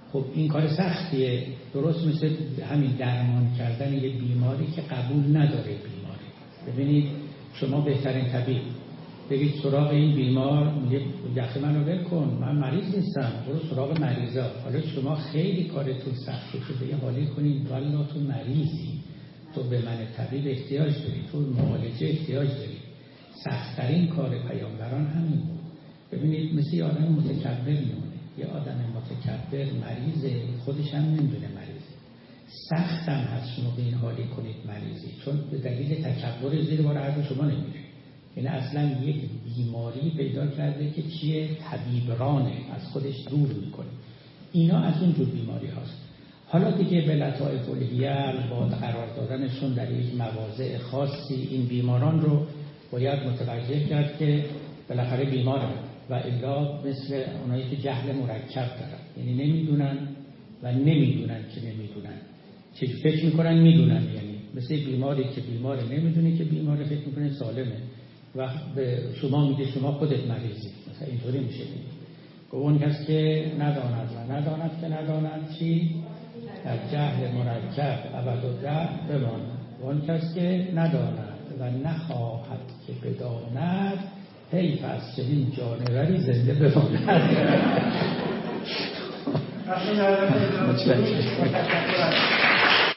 خب این کار سختیه، درست مثل همین درمان کردن یه بیماری که قبول نداره بیماری. ببینید شما بهترین طبیب بگید سراغ این بیمار، میگه یخ منو ول کن، من مریض نیستم، برو سراغ مریضا. حالا شما خیلی کارتون سخته که به یه حالی کنید والا تو مریضی، تو به من طبیب احتیاج داری، تو معالجه احتیاج داری. سخت‌ترین کار پیامبران همین بود. ببینید مثل یه آدم متکبر میمونه، یه آدم متکبر مریضه، خودش هم نمیدونه مریضه. سخت هم هست شما به این حالی کنید مریضی، چون به دلیل تکبر زیر بار عرض شما نمیره. این اصلا یک بیماری پیدا کرده که چیه؟ طبیبرانه، از خودش دور میکنه. اینا از اون جور بیماری هاست. حالا دیگه به لطائف الهیه با قرار دادنشون در یک مواضع خاصی این بیماران رو باید متوجه کرد که بالاخره بیمارن و الا مثل اونایی که جهل مرکب دارن، یعنی نمیدونن و نمیدونن که نمیدونن، چه فکر میکنن میدونن، یعنی مثل بیماری که بیماره نمیدونی که بیماره، فکر میکنه سالمه و به شما میگه شما خودت مریضی، مثلا اینطوری میشه. اون کس که نداند و نداند که نداند چی؟ در جهل مرکب ابدالدهر بماند. اون کس که نداند و نخواهد که بداند، حیف است چنین جانوری زنده بماند.